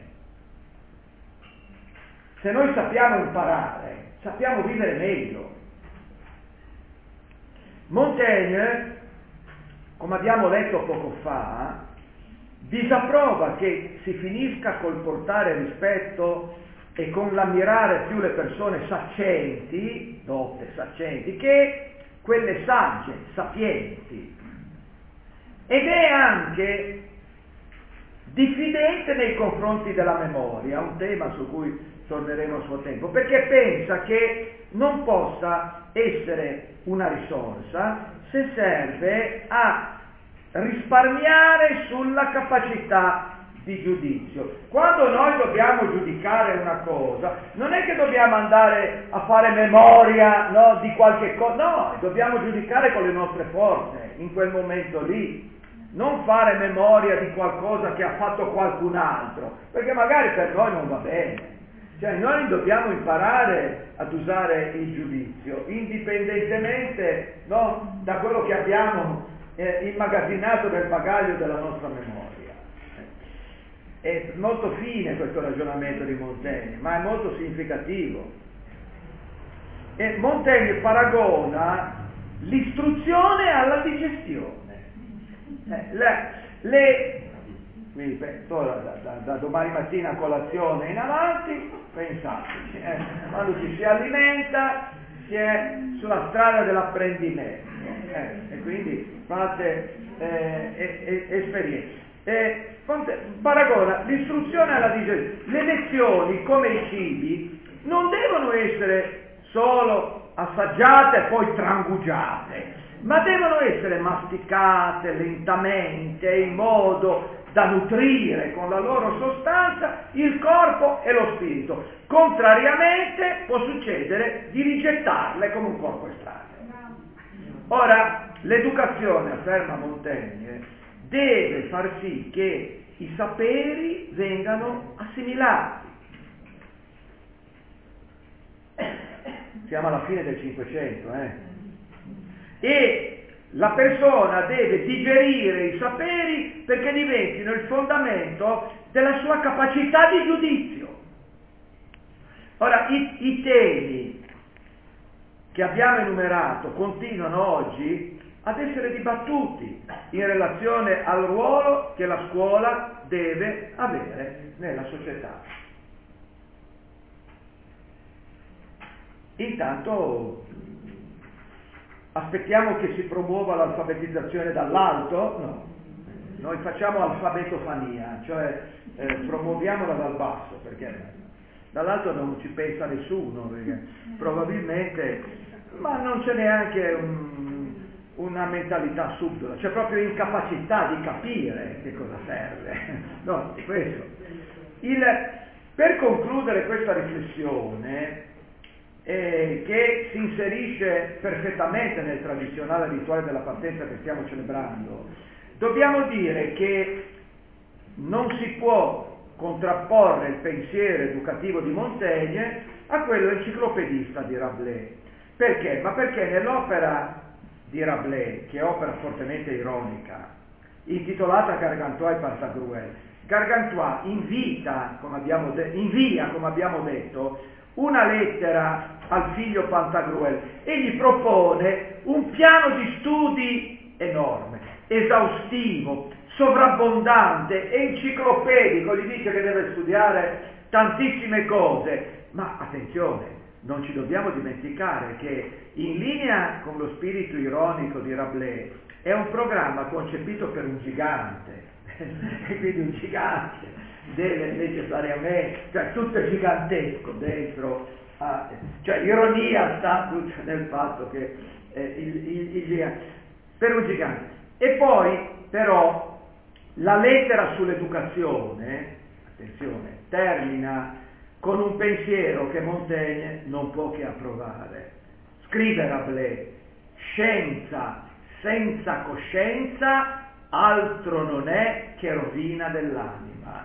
Se noi sappiamo imparare, sappiamo vivere meglio. Montaigne, come abbiamo letto poco fa, disapprova che si finisca col portare rispetto e con l'ammirare più le persone saccenti, dotte, saccenti, che quelle sagge, sapienti. Ed è anche diffidente nei confronti della memoria, un tema su cui torneremo a suo tempo, perché pensa che non possa essere una risorsa se serve a risparmiare sulla capacità di giudizio. Quando noi dobbiamo giudicare una cosa, non è che dobbiamo andare a fare memoria, no, di qualche cosa, no, dobbiamo giudicare con le nostre forze, in quel momento lì. Non fare memoria di qualcosa che ha fatto qualcun altro, perché magari per noi non va bene. Cioè noi dobbiamo imparare ad usare il giudizio, indipendentemente, no, da quello che abbiamo eh, immagazzinato nel bagaglio della nostra memoria. È molto fine questo ragionamento di Montaigne, ma è molto significativo. E Montaigne paragona l'istruzione alla digestione. Eh, le, le, quindi da, da, da domani mattina a colazione in avanti, pensateci, eh, quando ci si alimenta si è sulla strada dell'apprendimento, eh, e quindi fate eh, eh, eh, esperienze. Eh, paragona l'istruzione alla digestione. Le lezioni, come i cibi, non devono essere solo assaggiate e poi trangugiate, ma devono essere masticate lentamente in modo da nutrire con la loro sostanza il corpo e lo spirito. Contrariamente può succedere di rigettarle come un corpo estraneo. Ora, l'educazione, afferma Montaigne, deve far sì che i saperi vengano assimilati. Siamo alla fine del Cinquecento, eh? E la persona deve digerire i saperi perché diventino il fondamento della sua capacità di giudizio. Ora, i, i temi che abbiamo enumerato continuano oggi ad essere dibattuti in relazione al ruolo che la scuola deve avere nella società. Intanto aspettiamo che si promuova l'alfabetizzazione dall'alto? No, noi facciamo alfabetofania, cioè eh, promuoviamola dal basso, perché dall'alto non ci pensa nessuno, perché probabilmente, ma non c'è neanche un, una mentalità subdola, c'è proprio incapacità di capire che cosa serve. No, questo. Il, per concludere questa riflessione, Eh, che si inserisce perfettamente nel tradizionale rituale della partenza che stiamo celebrando, dobbiamo dire che non si può contrapporre il pensiero educativo di Montaigne a quello enciclopedista di Rabelais. Perché? Ma perché nell'opera di Rabelais, che è opera fortemente ironica, intitolata Gargantua e Pantagruel, Gargantua invita, come abbiamo de- invia, come abbiamo detto, una lettera al figlio Pantagruel e gli propone un piano di studi enorme, esaustivo, sovrabbondante, enciclopedico, gli dice che deve studiare tantissime cose, ma attenzione, non ci dobbiamo dimenticare che in linea con lo spirito ironico di Rabelais è un programma concepito per un gigante, e quindi un gigante deve necessariamente, cioè tutto è gigantesco dentro, ah, cioè l'ironia sta tutta nel fatto che eh, il, il, il gigante, per un gigante. E poi però la lettera sull'educazione, attenzione, termina con un pensiero che Montaigne non può che approvare. Scrive Rabelais: scienza senza coscienza altro non è che rovina dell'anima.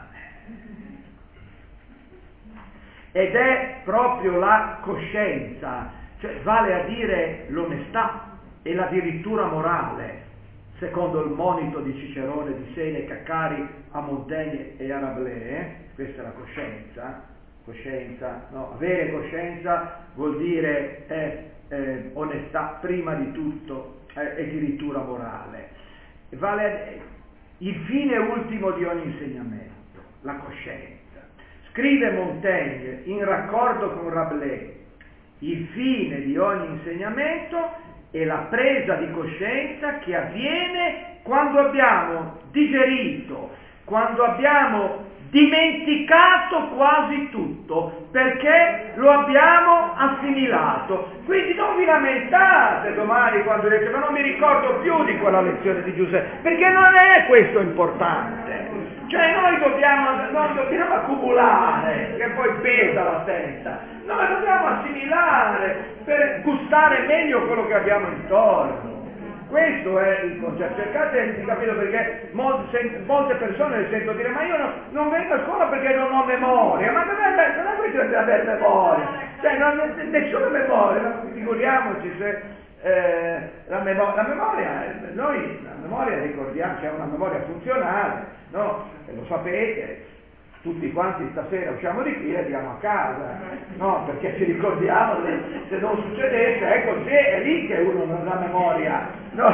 Ed è proprio la coscienza, cioè vale a dire l'onestà e la dirittura morale, secondo il monito di Cicerone, di Seneca, cari a Montaigne e a Rabelais. Questa è la coscienza. Coscienza, no? Avere coscienza vuol dire eh, eh, onestà prima di tutto eh, e dirittura morale. Vale a, il fine ultimo di ogni insegnamento, la coscienza. Scrive Montaigne in raccordo con Rabelais: il fine di ogni insegnamento è la presa di coscienza che avviene quando abbiamo digerito, quando abbiamo dimenticato quasi tutto, perché lo abbiamo assimilato. Quindi non vi lamentate domani quando dite ma non mi ricordo più di quella lezione di Giuseppe, perché non è questo importante. Cioè noi dobbiamo, non dobbiamo accumulare, che poi pesa la testa, noi dobbiamo assimilare per gustare meglio quello che abbiamo intorno. Questo è il concetto. Cercate di capire, perché molte, molte persone le sento dire ma io no, non vengo a scuola perché non ho memoria. Ma non è, non è questione di avere memoria, cioè non è nessuna memoria, ma figuriamoci se eh, la, memo- la memoria, noi la memoria ricordiamo, c'è una memoria funzionale, no? E lo sapete, tutti quanti stasera usciamo di qui e andiamo a casa, no? Perché ci ricordiamo, se, se non succedesse, è così, è lì che uno non ha memoria, no?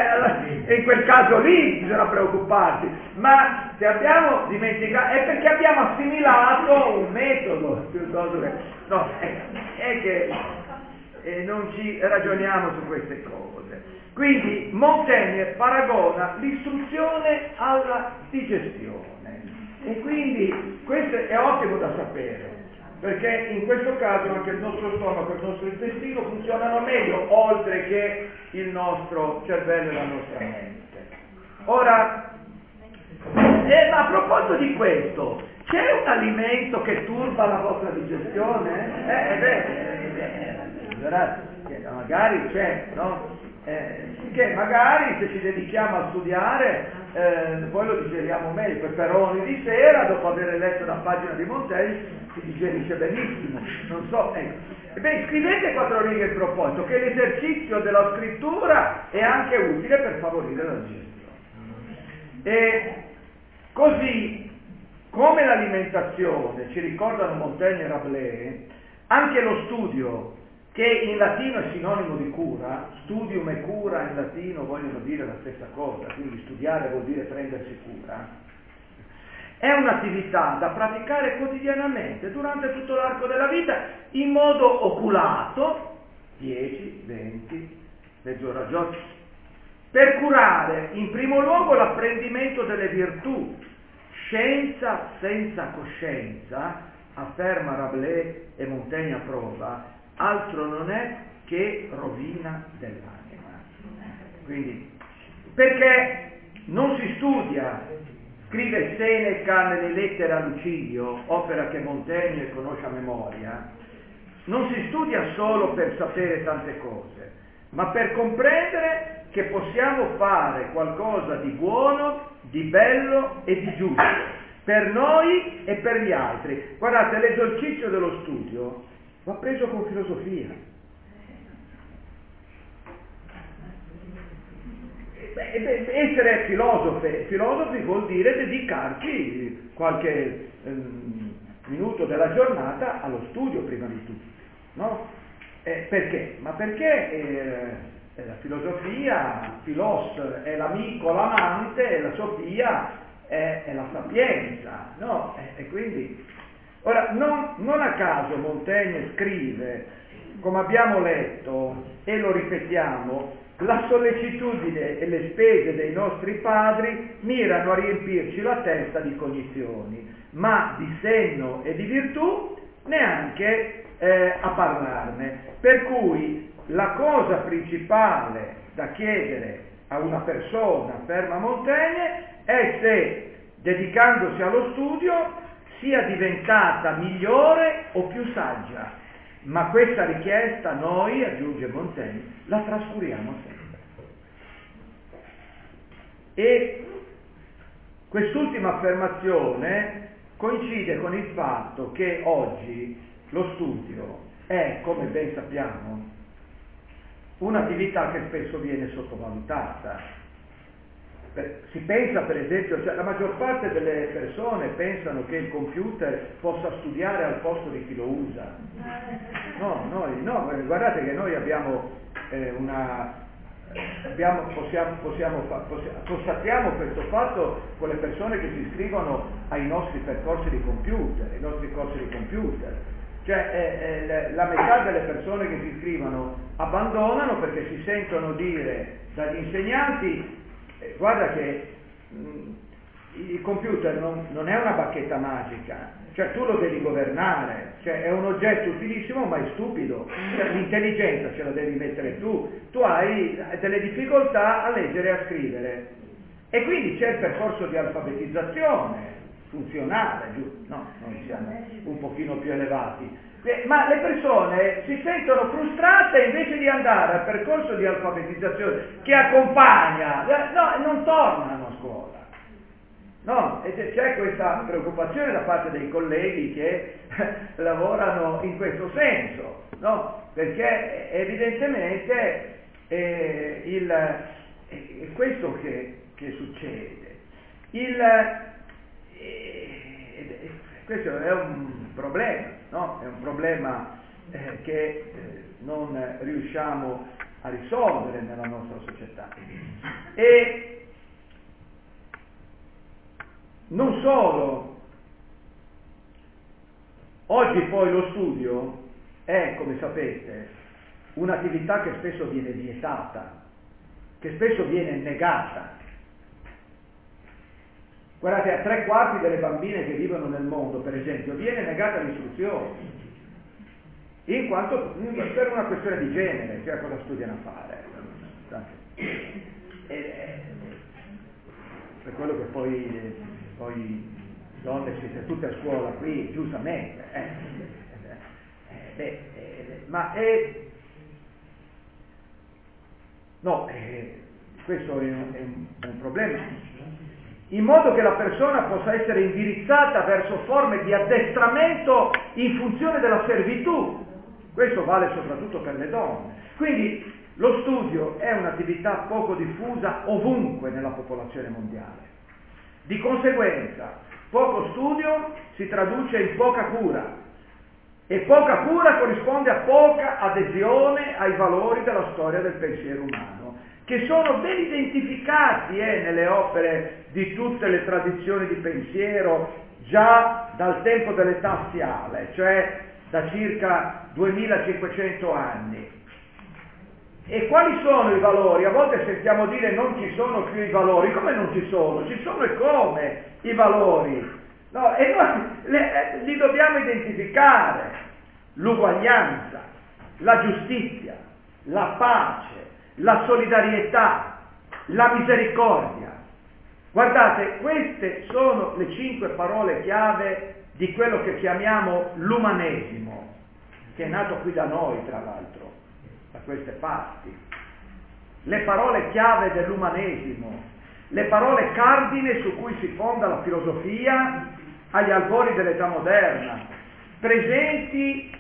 E in quel caso lì bisogna preoccuparsi, ma se abbiamo dimenticato, è perché abbiamo assimilato un metodo, piuttosto che, no, è, è che eh, non ci ragioniamo su queste cose. Quindi Montaigne paragona l'istruzione alla digestione. E quindi questo è ottimo da sapere, perché in questo caso anche il nostro stomaco e il nostro intestino funzionano meglio, oltre che il nostro cervello e la nostra mente. Ora, eh, ma a proposito di questo, c'è un alimento che turba la vostra digestione? Eh, beh, eh, magari c'è, no? Eh, che magari se ci dedichiamo a studiare eh, poi lo digeriamo meglio. Peperoni di sera, dopo aver letto una pagina di Montaigne, si digerisce benissimo, non so, ecco. Ebbene, scrivete quattro righe in proposito, che l'esercizio della scrittura è anche utile per favorire la digestione. E così come l'alimentazione, ci ricordano Montaigne e Rabelais, anche lo studio, che in latino è sinonimo di cura, studium e cura in latino vogliono dire la stessa cosa, quindi studiare vuol dire prendersi cura, è un'attività da praticare quotidianamente durante tutto l'arco della vita in modo oculato, dieci, venti, mezz'ora al giorno, per curare in primo luogo l'apprendimento delle virtù. Scienza senza coscienza, afferma Rabelais e Montaigne approva, altro non è che rovina dell'anima. Quindi, perché non si studia, scrive Seneca nelle lettere a Lucidio, opera che Montaigne conosce a memoria, non si studia solo per sapere tante cose, ma per comprendere che possiamo fare qualcosa di buono, di bello e di giusto, per noi e per gli altri. Guardate, l'esercizio dello studio va preso con filosofia. Beh, beh, essere filosofe, filosofi vuol dire dedicarci qualche ehm, minuto della giornata allo studio prima di tutto, no? Eh, perché? Ma perché eh, la filosofia, filos è l'amico, l'amante, e la sofia è, è la sapienza, no? E, e quindi, ora, non, non a caso Montaigne scrive, come abbiamo letto e lo ripetiamo, la sollecitudine e le spese dei nostri padri mirano a riempirci la testa di cognizioni, ma di senno e di virtù neanche eh, a parlarne. Per cui la cosa principale da chiedere a una persona, afferma Montaigne, è se, dedicandosi allo studio, sia diventata migliore o più saggia. Ma questa richiesta noi, aggiunge Montaigne, la trascuriamo sempre. E quest'ultima affermazione coincide con il fatto che oggi lo studio è, come ben sappiamo, un'attività che spesso viene sottovalutata. Si pensa, per esempio, cioè la maggior parte delle persone pensano che il computer possa studiare al posto di chi lo usa. No, noi, no, guardate che noi abbiamo eh, una... Abbiamo, possiamo, possiamo, possiamo, constatiamo questo fatto con le persone che si iscrivono ai nostri percorsi di computer, ai nostri corsi di computer. Cioè eh, eh, la metà delle persone che si iscrivono abbandonano perché si sentono dire dagli insegnanti eh, guarda che mh, il computer non, non è una bacchetta magica, cioè tu lo devi governare, cioè è un oggetto utilissimo ma è stupido, cioè, l'intelligenza ce la devi mettere tu, tu hai delle difficoltà a leggere e a scrivere e quindi c'è il percorso di alfabetizzazione funzionale, giusto? No, noi siamo un pochino più elevati, ma le persone si sentono frustrate invece di andare al percorso di alfabetizzazione che accompagna, no, non tornano a scuola. No, e c'è questa preoccupazione da parte dei colleghi che lavorano in questo senso, no? Perché evidentemente eh, il, è questo che, che succede. Il, eh, questo è un problema, no? È un problema eh, che eh, non riusciamo a risolvere nella nostra società. E non solo, oggi poi lo studio è, come sapete, un'attività che spesso viene vietata, che spesso viene negata. Guardate, a tre quarti delle bambine che vivono nel mondo, per esempio, viene negata l'istruzione, in quanto per una questione di genere, cioè cosa studiano a fare. E, per quello che poi... poi donne siete tutte a scuola qui, giustamente, eh. Eh, beh, eh, ma è... no, eh, questo è un, è, un, è un problema, in modo che la persona possa essere indirizzata verso forme di addestramento in funzione della servitù. Questo vale soprattutto per le donne. Quindi lo studio è un'attività poco diffusa ovunque nella popolazione mondiale. Di conseguenza, poco studio si traduce in poca cura e poca cura corrisponde a poca adesione ai valori della storia del pensiero umano, che sono ben identificati eh, nelle opere di tutte le tradizioni di pensiero già dal tempo dell'età assiale, cioè da circa duemilacinquecento anni. E quali sono i valori? A volte sentiamo dire non ci sono più i valori. Come non ci sono? Ci sono e come i valori? No, e noi le, li dobbiamo identificare. L'uguaglianza, la giustizia, la pace, la solidarietà, la misericordia. Guardate, queste sono le cinque parole chiave di quello che chiamiamo l'umanesimo, che è nato qui da noi, tra l'altro, da queste parti. Le parole chiave dell'umanesimo, le parole cardine su cui si fonda la filosofia agli albori dell'età moderna, presenti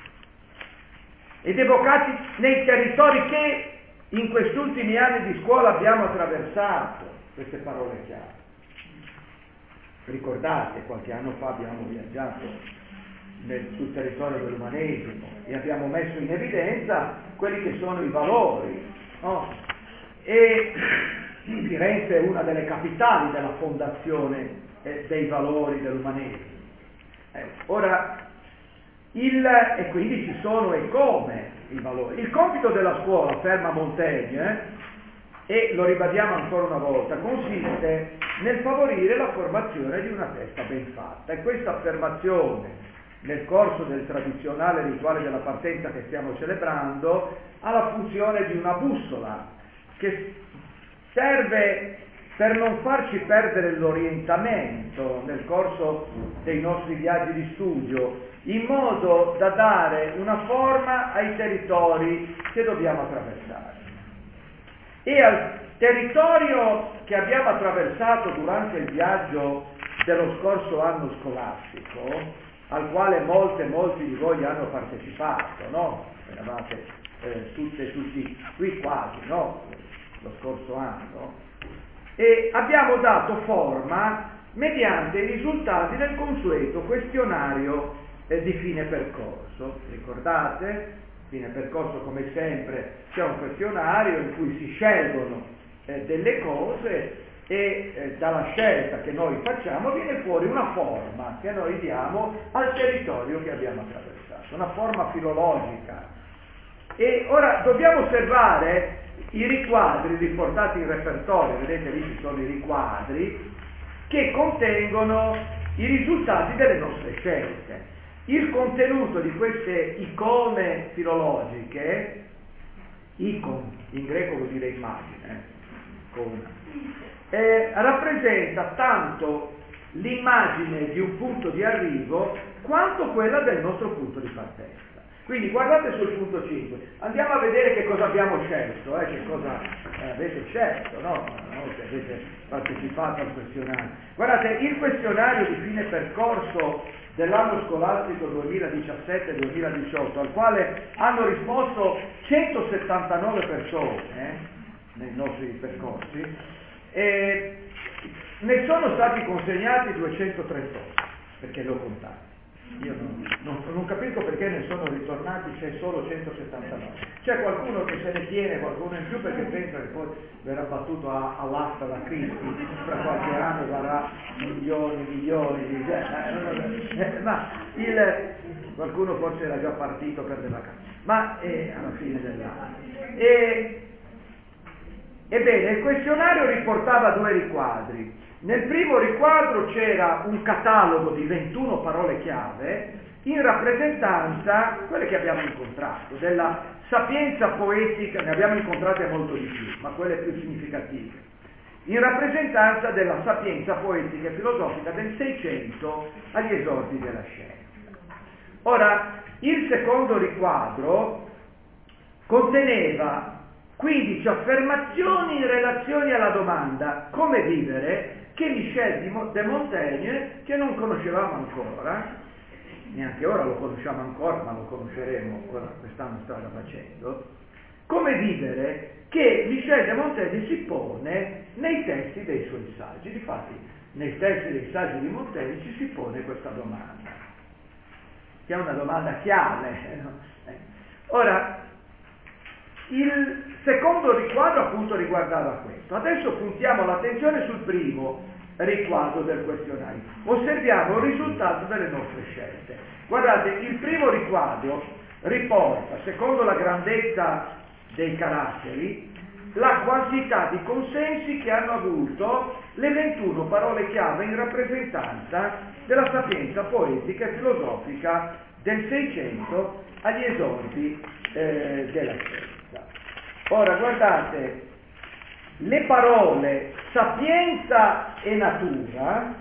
ed evocati nei territori che in questi ultimi anni di scuola abbiamo attraversato, queste parole chiave. Ricordate, qualche anno fa abbiamo viaggiato nel, sul territorio dell'umanesimo e abbiamo messo in evidenza quelli che sono i valori, no? E Firenze è una delle capitali della fondazione eh, dei valori dell'umanesimo. Eh, ora, il, e quindi ci sono e come i valori. Il compito della scuola, afferma Montaigne, e lo ribadiamo ancora una volta, consiste nel favorire la formazione di una testa ben fatta. E questa affermazione, nel corso del tradizionale rituale della partenza che stiamo celebrando, ha la funzione di una bussola che serve per non farci perdere l'orientamento nel corso dei nostri viaggi di studio, in modo da dare una forma ai territori che dobbiamo attraversare. E al, territorio che abbiamo attraversato durante il viaggio dello scorso anno scolastico, al quale molte, molti di voi hanno partecipato, no? Eravate eh, tutte, tutti qui quasi, no? Lo scorso anno. E abbiamo dato forma mediante i risultati del consueto questionario eh, di fine percorso. Ricordate? Fine percorso, come sempre, c'è un questionario in cui si scelgono eh, delle cose e eh, dalla scelta che noi facciamo viene fuori una forma che noi diamo al territorio che abbiamo attraversato, una forma filologica. E ora dobbiamo osservare i riquadri riportati in repertorio, vedete lì ci sono i riquadri, che contengono i risultati delle nostre scelte. Il contenuto di queste icone filologiche, icon, in greco vuol dire immagine, icona, eh, rappresenta tanto l'immagine di un punto di arrivo quanto quella del nostro punto di partenza. Quindi guardate sul punto cinque, andiamo a vedere che cosa abbiamo scelto, eh, che cosa eh, avete scelto, no? no? Che avete partecipato al questionario. Guardate, il questionario di fine percorso dell'anno scolastico duemiladiciassette duemiladiciotto, al quale hanno risposto centosettantanove persone eh, nei nostri percorsi, e ne sono stati consegnati duecentotrentotto, perché li ho contati. Io non, non, non capisco perché ne sono ritornati, c'è solo centosettantanove. C'è qualcuno che se ne tiene, qualcuno in più, perché pensa che poi verrà battuto a, all'asta da Cristi, fra qualche anno varrà milioni, milioni di... Eh, ma il, qualcuno forse era già partito per le vacanze, ma è alla fine dell'anno. E, ebbene, il questionario riportava due riquadri. Nel primo riquadro c'era un catalogo di ventuno parole chiave in rappresentanza, quelle che abbiamo incontrato, della sapienza poetica, ne abbiamo incontrate molto di più, ma quelle più significative, in rappresentanza della sapienza poetica e filosofica del Seicento agli esordi della scienza. Ora, il secondo riquadro conteneva quindici affermazioni in relazione alla domanda come vivere, che Michel de Montaigne, che non conoscevamo ancora, neanche ora lo conosciamo ancora, ma lo conosceremo quest'anno strada facendo, come vivere che Michel de Montaigne si pone nei testi dei suoi saggi. Difatti, nei testi dei saggi di Montaigne ci si pone questa domanda, che è una domanda chiave. No? Ora, il secondo riquadro appunto riguardava questo. Adesso puntiamo l'attenzione sul primo riquadro del questionario. Osserviamo il risultato delle nostre scelte. Guardate, il primo riquadro riporta, secondo la grandezza dei caratteri, la quantità di consensi che hanno avuto le ventuno parole chiave in rappresentanza della sapienza poetica e filosofica del Seicento agli esordi eh, della scienza. Ora guardate, le parole sapienza e natura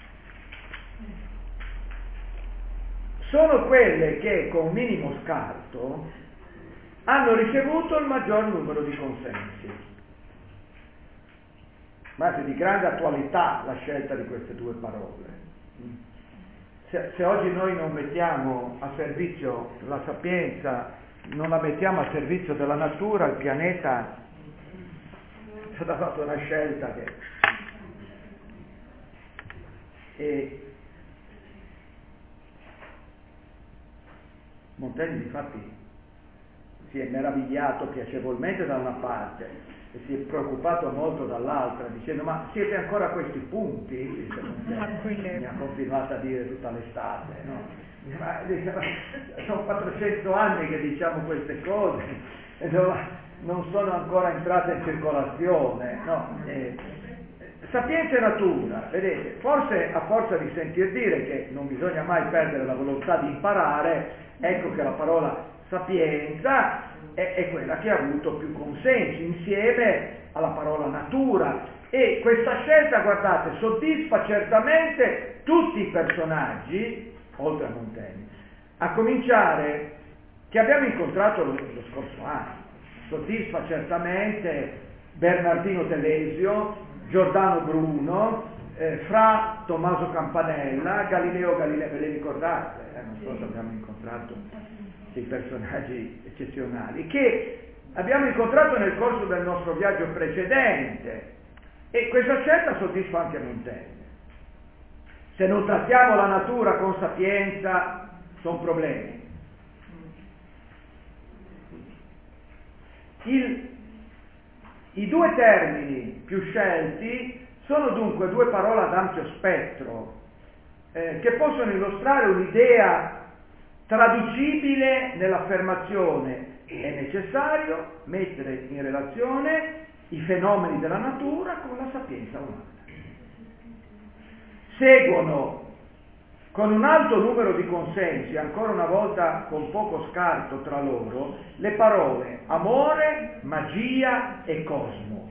sono quelle che con minimo scarto hanno ricevuto il maggior numero di consensi. Ma è di grande attualità la scelta di queste due parole. Se, se oggi noi non mettiamo a servizio la sapienza, non la mettiamo a servizio della natura, il pianeta è stata fatta una scelta che e Montaigne infatti si è meravigliato piacevolmente da una parte e si è preoccupato molto dall'altra, dicendo ma siete ancora a questi punti? Mi ha continuato a dire tutta l'estate, no? Ma, sono quattrocento anni che diciamo queste cose e non sono ancora entrate in circolazione, no? Eh, sapienza e natura, vedete, forse a forza di sentir dire che non bisogna mai perdere la volontà di imparare, ecco che la parola sapienza è, è quella che ha avuto più consensi insieme alla parola natura, e questa scelta, guardate, soddisfa certamente tutti i personaggi oltre a Montaigne, a cominciare che abbiamo incontrato lo, lo scorso anno. Soddisfa certamente Bernardino Telesio, Giordano Bruno, eh, Fra Tommaso Campanella, Galileo Galilei, ve le ricordate? Eh, non so se abbiamo incontrato dei personaggi eccezionali, che abbiamo incontrato nel corso del nostro viaggio precedente, e questa scelta soddisfa anche Montaigne. Se non trattiamo la natura con sapienza, sono problemi. Il, I due termini più scelti sono dunque due parole ad ampio spettro, eh, che possono illustrare un'idea traducibile nell'affermazione: è necessario mettere in relazione i fenomeni della natura con la sapienza umana. Seguono con un alto numero di consensi, ancora una volta con poco scarto tra loro, le parole amore, magia e cosmo.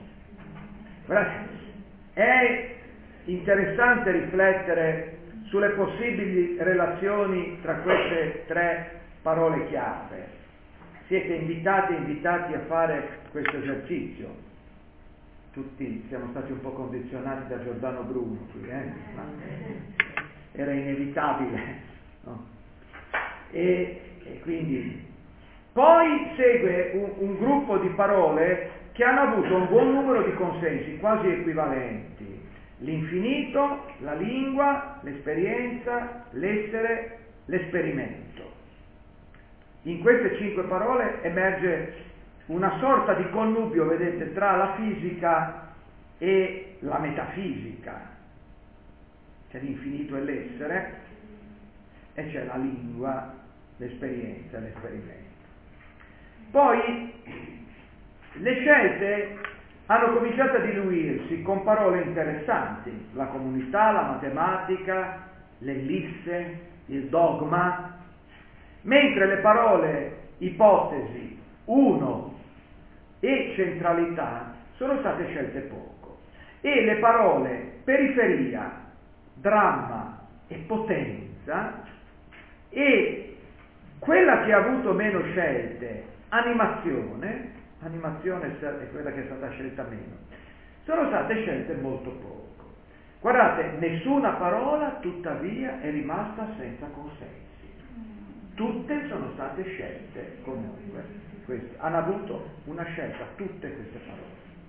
È interessante riflettere sulle possibili relazioni tra queste tre parole chiave. Siete invitati e invitati a fare questo esercizio. Tutti siamo stati un po' condizionati da Giordano Bruno qui, eh? Ma era inevitabile, no? E, e quindi poi segue un, un gruppo di parole che hanno avuto un buon numero di consensi quasi equivalenti: l'infinito, la lingua, l'esperienza, l'essere, l'esperimento. In queste cinque parole emerge una sorta di connubio, vedete, tra la fisica e la metafisica. C'è l'infinito e l'essere, e c'è la lingua, l'esperienza e l'esperimento. Poi le scelte hanno cominciato a diluirsi con parole interessanti: la comunità, la matematica, l'ellisse, il dogma, mentre le parole ipotesi, uno e centralità sono state scelte poco, e le parole periferia, dramma e potenza, e quella che ha avuto meno scelte, animazione, animazione è quella che è stata scelta meno, sono state scelte molto poco. Guardate, nessuna parola tuttavia è rimasta senza consensi, tutte sono state scelte comunque. Queste hanno avuto una scelta, tutte queste parole.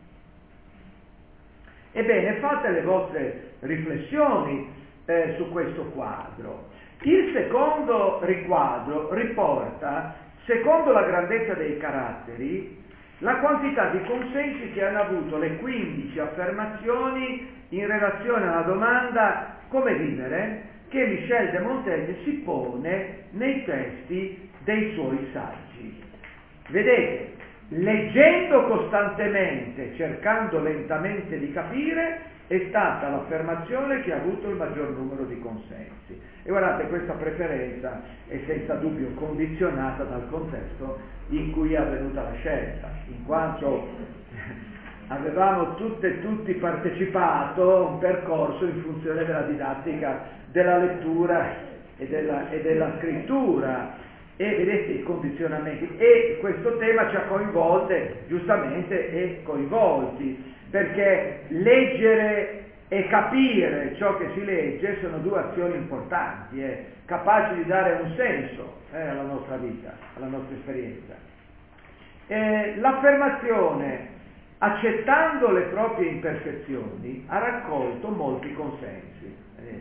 Ebbene, fate le vostre riflessioni eh, su questo quadro. Il secondo riquadro riporta, secondo la grandezza dei caratteri, la quantità di consensi che hanno avuto le quindici affermazioni in relazione alla domanda come vivere, che Michel de Montaigne si pone nei testi dei suoi saggi. Vedete, leggendo costantemente, cercando lentamente di capire, è stata l'affermazione che ha avuto il maggior numero di consensi. E guardate, questa preferenza è senza dubbio condizionata dal contesto in cui è avvenuta la scelta, in quanto avevamo tutte e tutti partecipato a un percorso in funzione della didattica della lettura e della, e della scrittura, e vedete i condizionamenti, e questo tema ci ha coinvolte giustamente e coinvolti, perché leggere e capire ciò che si legge sono due azioni importanti, eh, capaci di dare un senso eh, alla nostra vita, alla nostra esperienza. Eh, l'affermazione accettando le proprie imperfezioni ha raccolto molti consensi,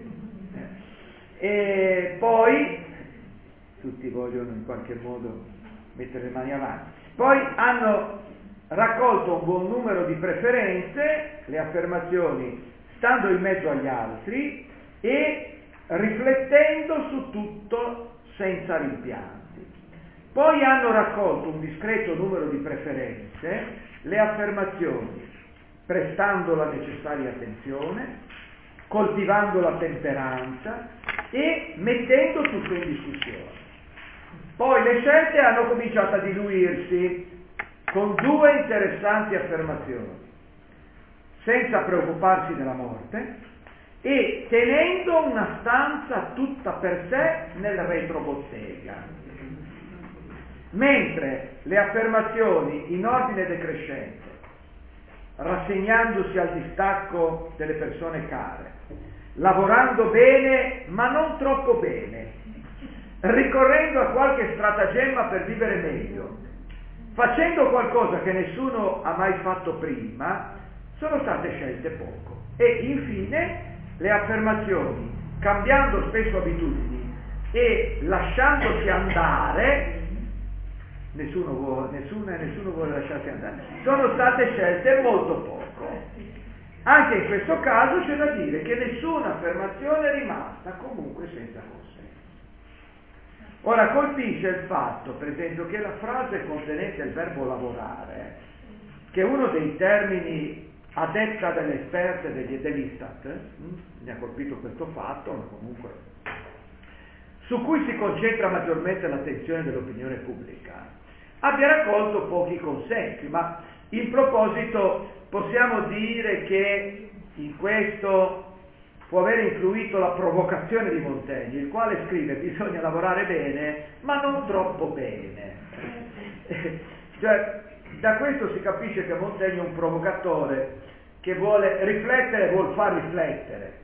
eh. E poi tutti vogliono in qualche modo mettere le mani avanti. Poi hanno raccolto un buon numero di preferenze, le affermazioni stando in mezzo agli altri e riflettendo su tutto senza rimpianti. Poi hanno raccolto un discreto numero di preferenze, le affermazioni prestando la necessaria attenzione, coltivando la temperanza e mettendo tutto in discussione. Poi le scelte hanno cominciato a diluirsi con due interessanti affermazioni: senza preoccuparsi della morte e tenendo una stanza tutta per sé nel retrobottega. Mentre le affermazioni in ordine decrescente rassegnandosi al distacco delle persone care, lavorando bene ma non troppo bene, ricorrendo a qualche stratagemma per vivere meglio, facendo qualcosa che nessuno ha mai fatto prima, sono state scelte poco. E infine le affermazioni, cambiando spesso abitudini e lasciandosi andare, nessuno vuole, nessuna e nessuno vuole lasciarsi andare, sono state scelte molto poco. Anche in questo caso c'è da dire che nessuna affermazione è rimasta comunque senza consenso. Ora colpisce il fatto, per esempio, che la frase contenente il verbo lavorare, che è uno dei termini a detta delle esperte degli, dell'Istat, hm, mi ha colpito questo fatto, ma comunque, su cui si concentra maggiormente l'attenzione dell'opinione pubblica, abbia raccolto pochi consensi, ma in proposito possiamo dire che in questo può avere influito la provocazione di Montaigne, il quale scrive: bisogna lavorare bene, ma non troppo bene. Cioè, da questo si capisce che Montaigne è un provocatore che vuole riflettere, vuol far riflettere.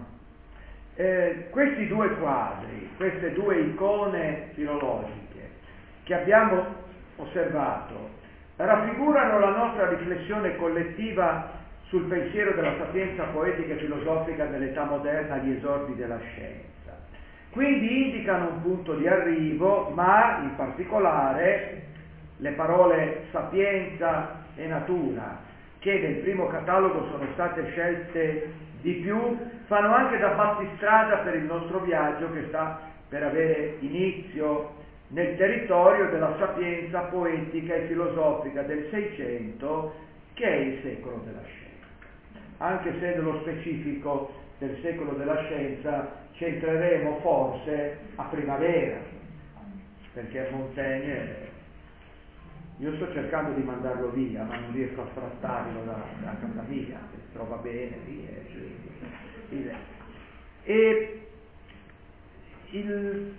Eh, questi due quadri, queste due icone filologiche che abbiamo osservato, raffigurano la nostra riflessione collettiva sul pensiero della sapienza poetica e filosofica dell'età moderna agli esordi della scienza. Quindi indicano un punto di arrivo, ma in particolare le parole sapienza e natura, che nel primo catalogo sono state scelte di più, fanno anche da battistrada per il nostro viaggio che sta per avere inizio nel territorio della sapienza poetica e filosofica del Seicento, che è il secolo della scienza. Anche se nello specifico del secolo della scienza ci entreremo forse a primavera, perché Montaigne, io sto cercando di mandarlo via, ma non riesco a strapparlo da, da casa mia, si trova bene lì. E, e il,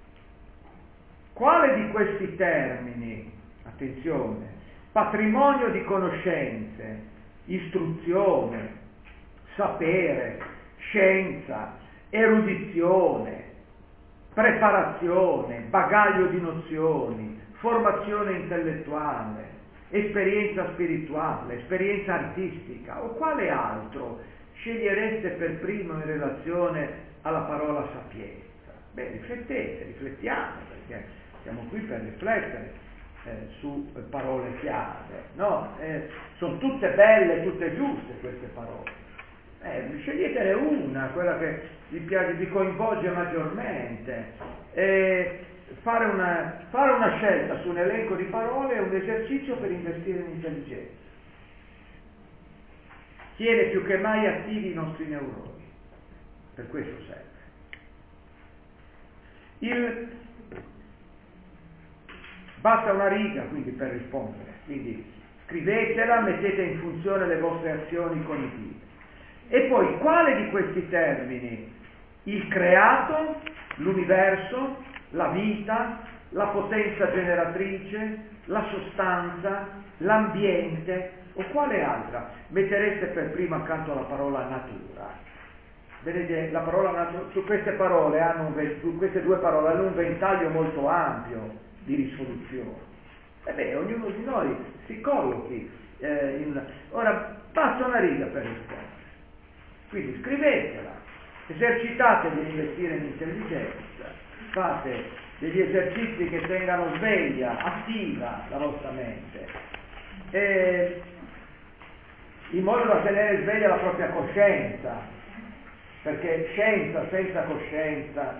quale di questi termini, attenzione, patrimonio di conoscenze, istruzione, sapere, scienza, erudizione, preparazione, bagaglio di nozioni, formazione intellettuale, esperienza spirituale, esperienza artistica o quale altro scegliereste per primo in relazione alla parola sapienza? Beh, riflettete, riflettiamo, perché siamo qui per riflettere eh, su eh, parole chiave, no? Eh, sono tutte belle, tutte giuste queste parole. Eh, sceglietene una, quella che vi piace, vi coinvolge maggiormente. Eh, fare, una, fare una scelta su un elenco di parole è un esercizio per investire in intelligenza. Tiene più che mai attivi i nostri neuroni. Per questo serve. Il, basta una riga quindi per rispondere. Quindi scrivetela, mettete in funzione le vostre azioni cognitive. E poi, quale di questi termini? Il creato, l'universo, la vita, la potenza generatrice, la sostanza, l'ambiente, o quale altra mettereste per prima accanto alla parola natura? Vedete, la parola natura, su queste parole hanno un, su queste due parole hanno un ventaglio molto ampio di risoluzioni. Ebbene, ognuno di noi si collochi eh, in... Ora, basta una riga per rispondere. Quindi scrivetela, esercitatevi a investire in intelligenza, fate degli esercizi che tengano sveglia, attiva la vostra mente, e in modo da tenere sveglia la propria coscienza, perché scienza senza coscienza.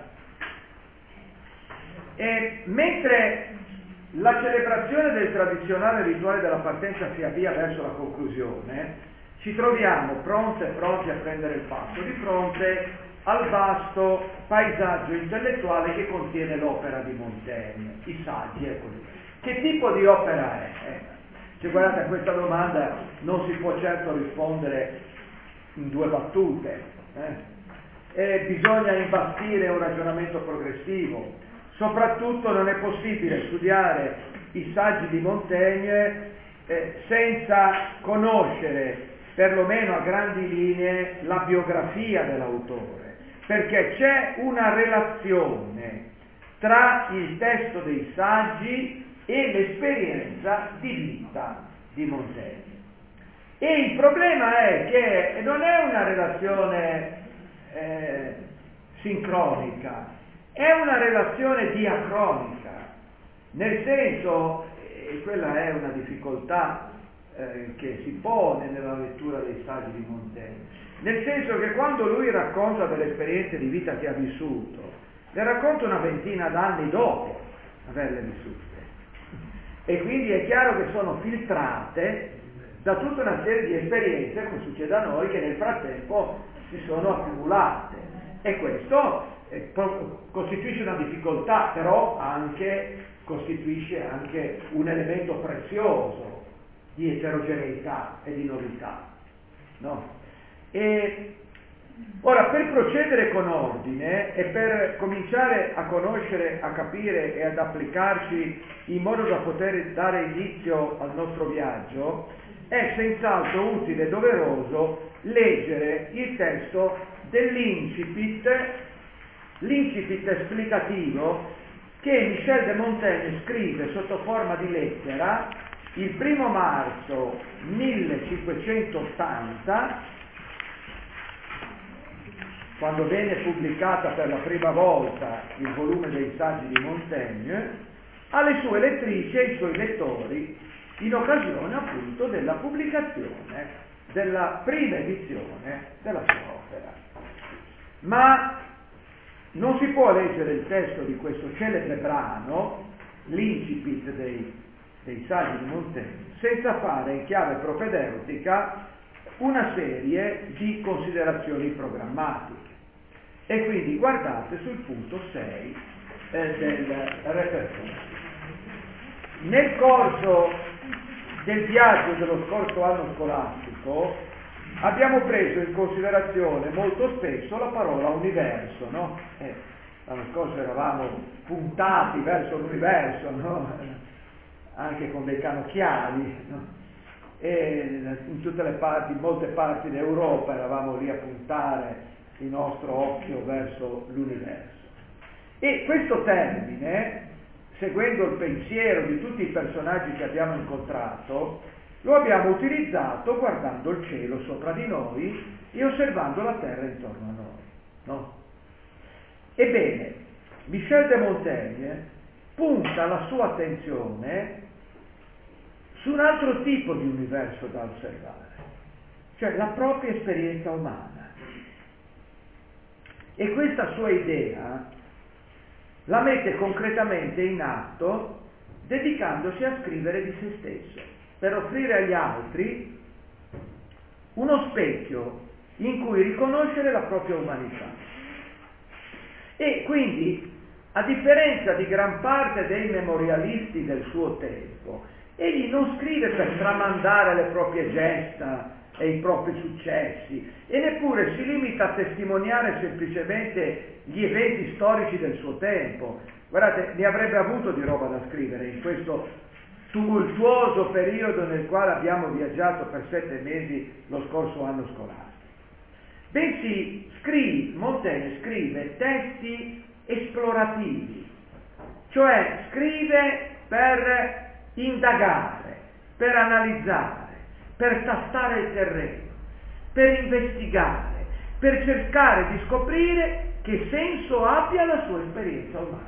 E mentre la celebrazione del tradizionale rituale della partenza si avvia verso la conclusione, ci troviamo pronte e pronti a prendere il passo di fronte al vasto paesaggio intellettuale che contiene l'opera di Montaigne, i saggi, ecco lì. Che tipo di opera è? Eh, cioè, guardate, a questa domanda non si può certo rispondere in due battute. Eh. E bisogna imbastire un ragionamento progressivo. Soprattutto non è possibile studiare i saggi di Montaigne eh, senza conoscere perlomeno a grandi linee la biografia dell'autore, perché c'è una relazione tra il testo dei saggi e l'esperienza di vita di Montaigne. E il problema è che non è una relazione eh, sincronica, è una relazione diacronica, nel senso, e quella è una difficoltà eh, che si pone nella lettura dei saggi di Montaigne, nel senso che quando lui racconta delle esperienze di vita che ha vissuto, le racconta una ventina d'anni dopo averle vissute, e quindi è chiaro che sono filtrate da tutta una serie di esperienze, come succede a noi, che nel frattempo si sono accumulate, e questo eh, costituisce una difficoltà, però anche costituisce anche un elemento prezioso di eterogeneità e di novità, no? E ora, per procedere con ordine e per cominciare a conoscere, a capire e ad applicarci in modo da poter dare inizio al nostro viaggio, è senz'altro utile e doveroso leggere il testo dell'incipit, l'incipit esplicativo che Michel de Montaigne scrive sotto forma di lettera il primo marzo millecinquecentottanta, quando venne pubblicata per la prima volta il volume dei saggi di Montaigne, alle sue lettrici e ai suoi lettori, in occasione appunto della pubblicazione della prima edizione della sua opera. Ma non si può leggere il testo di questo celebre brano, l'incipit dei, dei saggi di Montaigne, senza fare in chiave propedeutica una serie di considerazioni programmatiche. E quindi guardate sul punto sei eh, del repertorio. Nel corso del viaggio dello scorso anno scolastico abbiamo preso in considerazione molto spesso la parola universo, no? Eh, l'anno scorso eravamo puntati verso l'universo, no? Anche con dei canocchiali, no? E in tutte le parti, in molte parti d'Europa eravamo lì a puntare il nostro occhio verso l'universo. E questo termine, seguendo il pensiero di tutti i personaggi che abbiamo incontrato, lo abbiamo utilizzato guardando il cielo sopra di noi e osservando la terra intorno a noi, no? Ebbene, Michel de Montaigne punta la sua attenzione su un altro tipo di universo da osservare, cioè la propria esperienza umana. E questa sua idea la mette concretamente in atto dedicandosi a scrivere di se stesso, per offrire agli altri uno specchio in cui riconoscere la propria umanità. E quindi, a differenza di gran parte dei memorialisti del suo tempo, egli non scrive per tramandare le proprie gesta e i propri successi, e neppure si limita a testimoniare semplicemente gli eventi storici del suo tempo. Guardate, ne avrebbe avuto di roba da scrivere in questo tumultuoso periodo nel quale abbiamo viaggiato per sette mesi lo scorso anno scolastico. Bensì, scrive, Montaigne scrive testi esplorativi, cioè scrive per indagare, per analizzare, per tastare il terreno, per investigare, per cercare di scoprire che senso abbia la sua esperienza umana.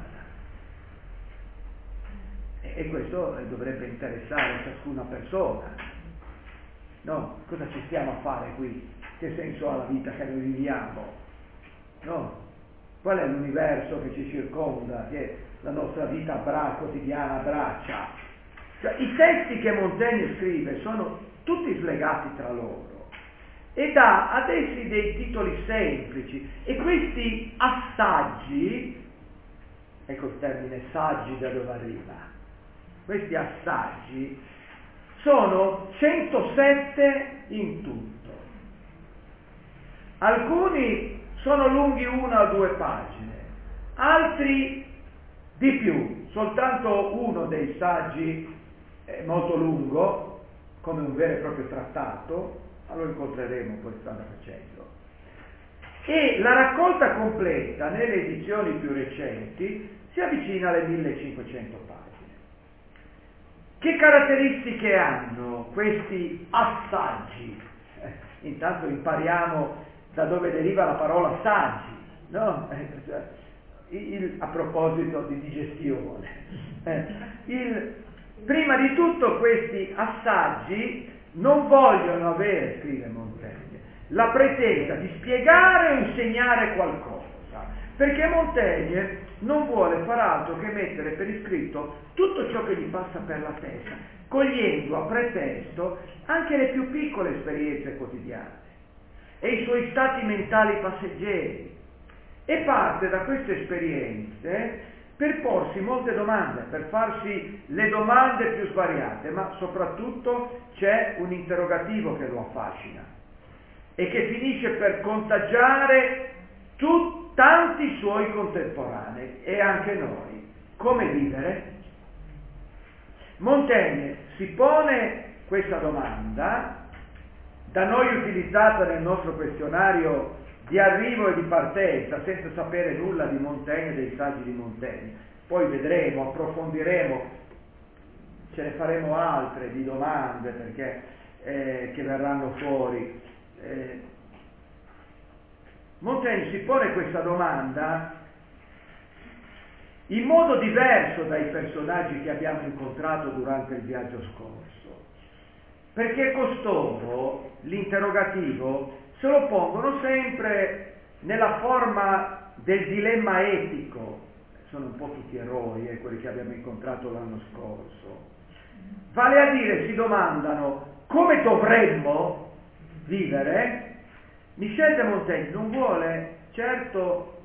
E questo dovrebbe interessare ciascuna persona. No? Cosa ci stiamo a fare qui? Che senso ha la vita che noi viviamo? No? Qual è l'universo che ci circonda, che la nostra vita bra- quotidiana abbraccia? Cioè, i testi che Montaigne scrive sono tutti slegati tra loro e dà ad essi dei titoli semplici, e questi assaggi, ecco il termine saggi da dove arriva, questi assaggi sono centosette in tutto. Alcuni sono lunghi una o due pagine, altri di più. Soltanto uno dei saggi è molto lungo, come un vero e proprio trattato, ma lo incontreremo poi strada facendo. E la raccolta completa nelle edizioni più recenti si avvicina alle millecinquecento pagine. Che caratteristiche hanno questi assaggi? Eh, intanto impariamo da dove deriva la parola saggi, no? Eh, il, a proposito di digestione. Eh, il, prima di tutto questi assaggi non vogliono avere, scrive Montaigne, la pretesa di spiegare o insegnare qualcosa, perché Montaigne non vuole far altro che mettere per iscritto tutto ciò che gli passa per la testa, cogliendo a pretesto anche le più piccole esperienze quotidiane e i suoi stati mentali passeggeri, e parte da queste esperienze per porsi molte domande, per farsi le domande più svariate, ma soprattutto c'è un interrogativo che lo affascina e che finisce per contagiare tu, tanti suoi contemporanei e anche noi. Come vivere? Montaigne si pone questa domanda, da noi utilizzata nel nostro questionario di arrivo e di partenza, senza sapere nulla di Montaigne e dei saggi di Montaigne. Poi vedremo, approfondiremo, ce ne faremo altre di domande perché eh, che verranno fuori. Eh, Montaigne si pone questa domanda in modo diverso dai personaggi che abbiamo incontrato durante il viaggio scorso, perché costoro l'interrogativo se lo pongono sempre nella forma del dilemma etico. Sono un po' tutti eroi, eh, quelli che abbiamo incontrato l'anno scorso. Vale a dire, si domandano come dovremmo vivere. Michel de Montaigne non vuole certo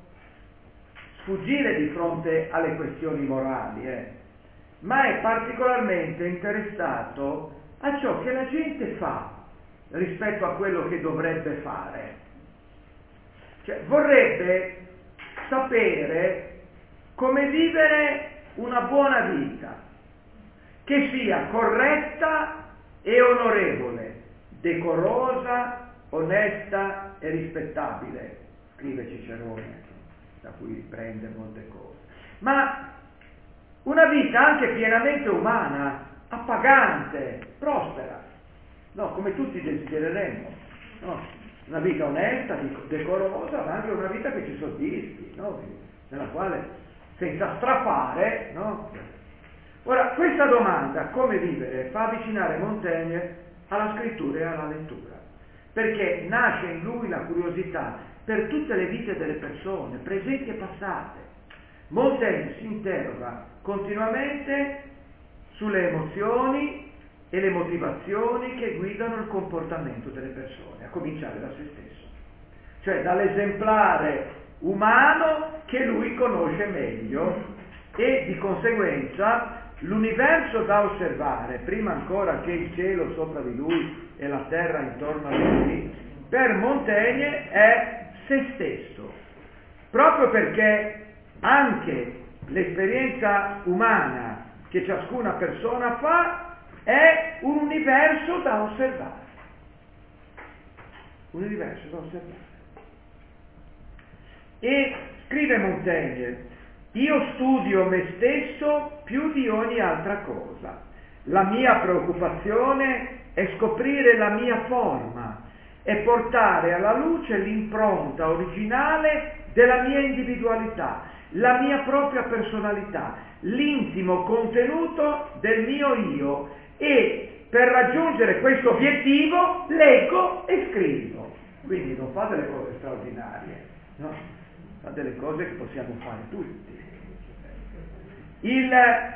sfuggire di fronte alle questioni morali, eh, ma è particolarmente interessato a ciò che la gente fa rispetto a quello che dovrebbe fare. Cioè, vorrebbe sapere come vivere una buona vita, che sia corretta e onorevole, decorosa, onesta e rispettabile, scrive Cicerone, da cui riprende molte cose, ma una vita anche pienamente umana, appagante, prospera. No, come tutti desidereremmo, no? Una vita onesta, decorosa, ma anche una vita che ci soddisfi, no? Nella quale, senza strafare, no? Ora, questa domanda, come vivere, fa avvicinare Montaigne alla scrittura e alla lettura, perché nasce in lui la curiosità per tutte le vite delle persone, presenti e passate. Montaigne si interroga continuamente sulle emozioni e le motivazioni che guidano il comportamento delle persone, a cominciare da se stesso, cioè dall'esemplare umano che lui conosce meglio, e di conseguenza l'universo da osservare, prima ancora che il cielo sopra di lui e la terra intorno a lui, per Montaigne è se stesso, proprio perché anche l'esperienza umana che ciascuna persona fa è un universo da osservare. Un universo da osservare. E scrive Montaigne: io studio me stesso più di ogni altra cosa. La mia preoccupazione è scoprire la mia forma e portare alla luce l'impronta originale della mia individualità, la mia propria personalità, l'intimo contenuto del mio io, e per raggiungere questo obiettivo leggo e scrivo. Quindi non fa delle cose straordinarie, no? Fa delle cose che possiamo fare tutti. Il,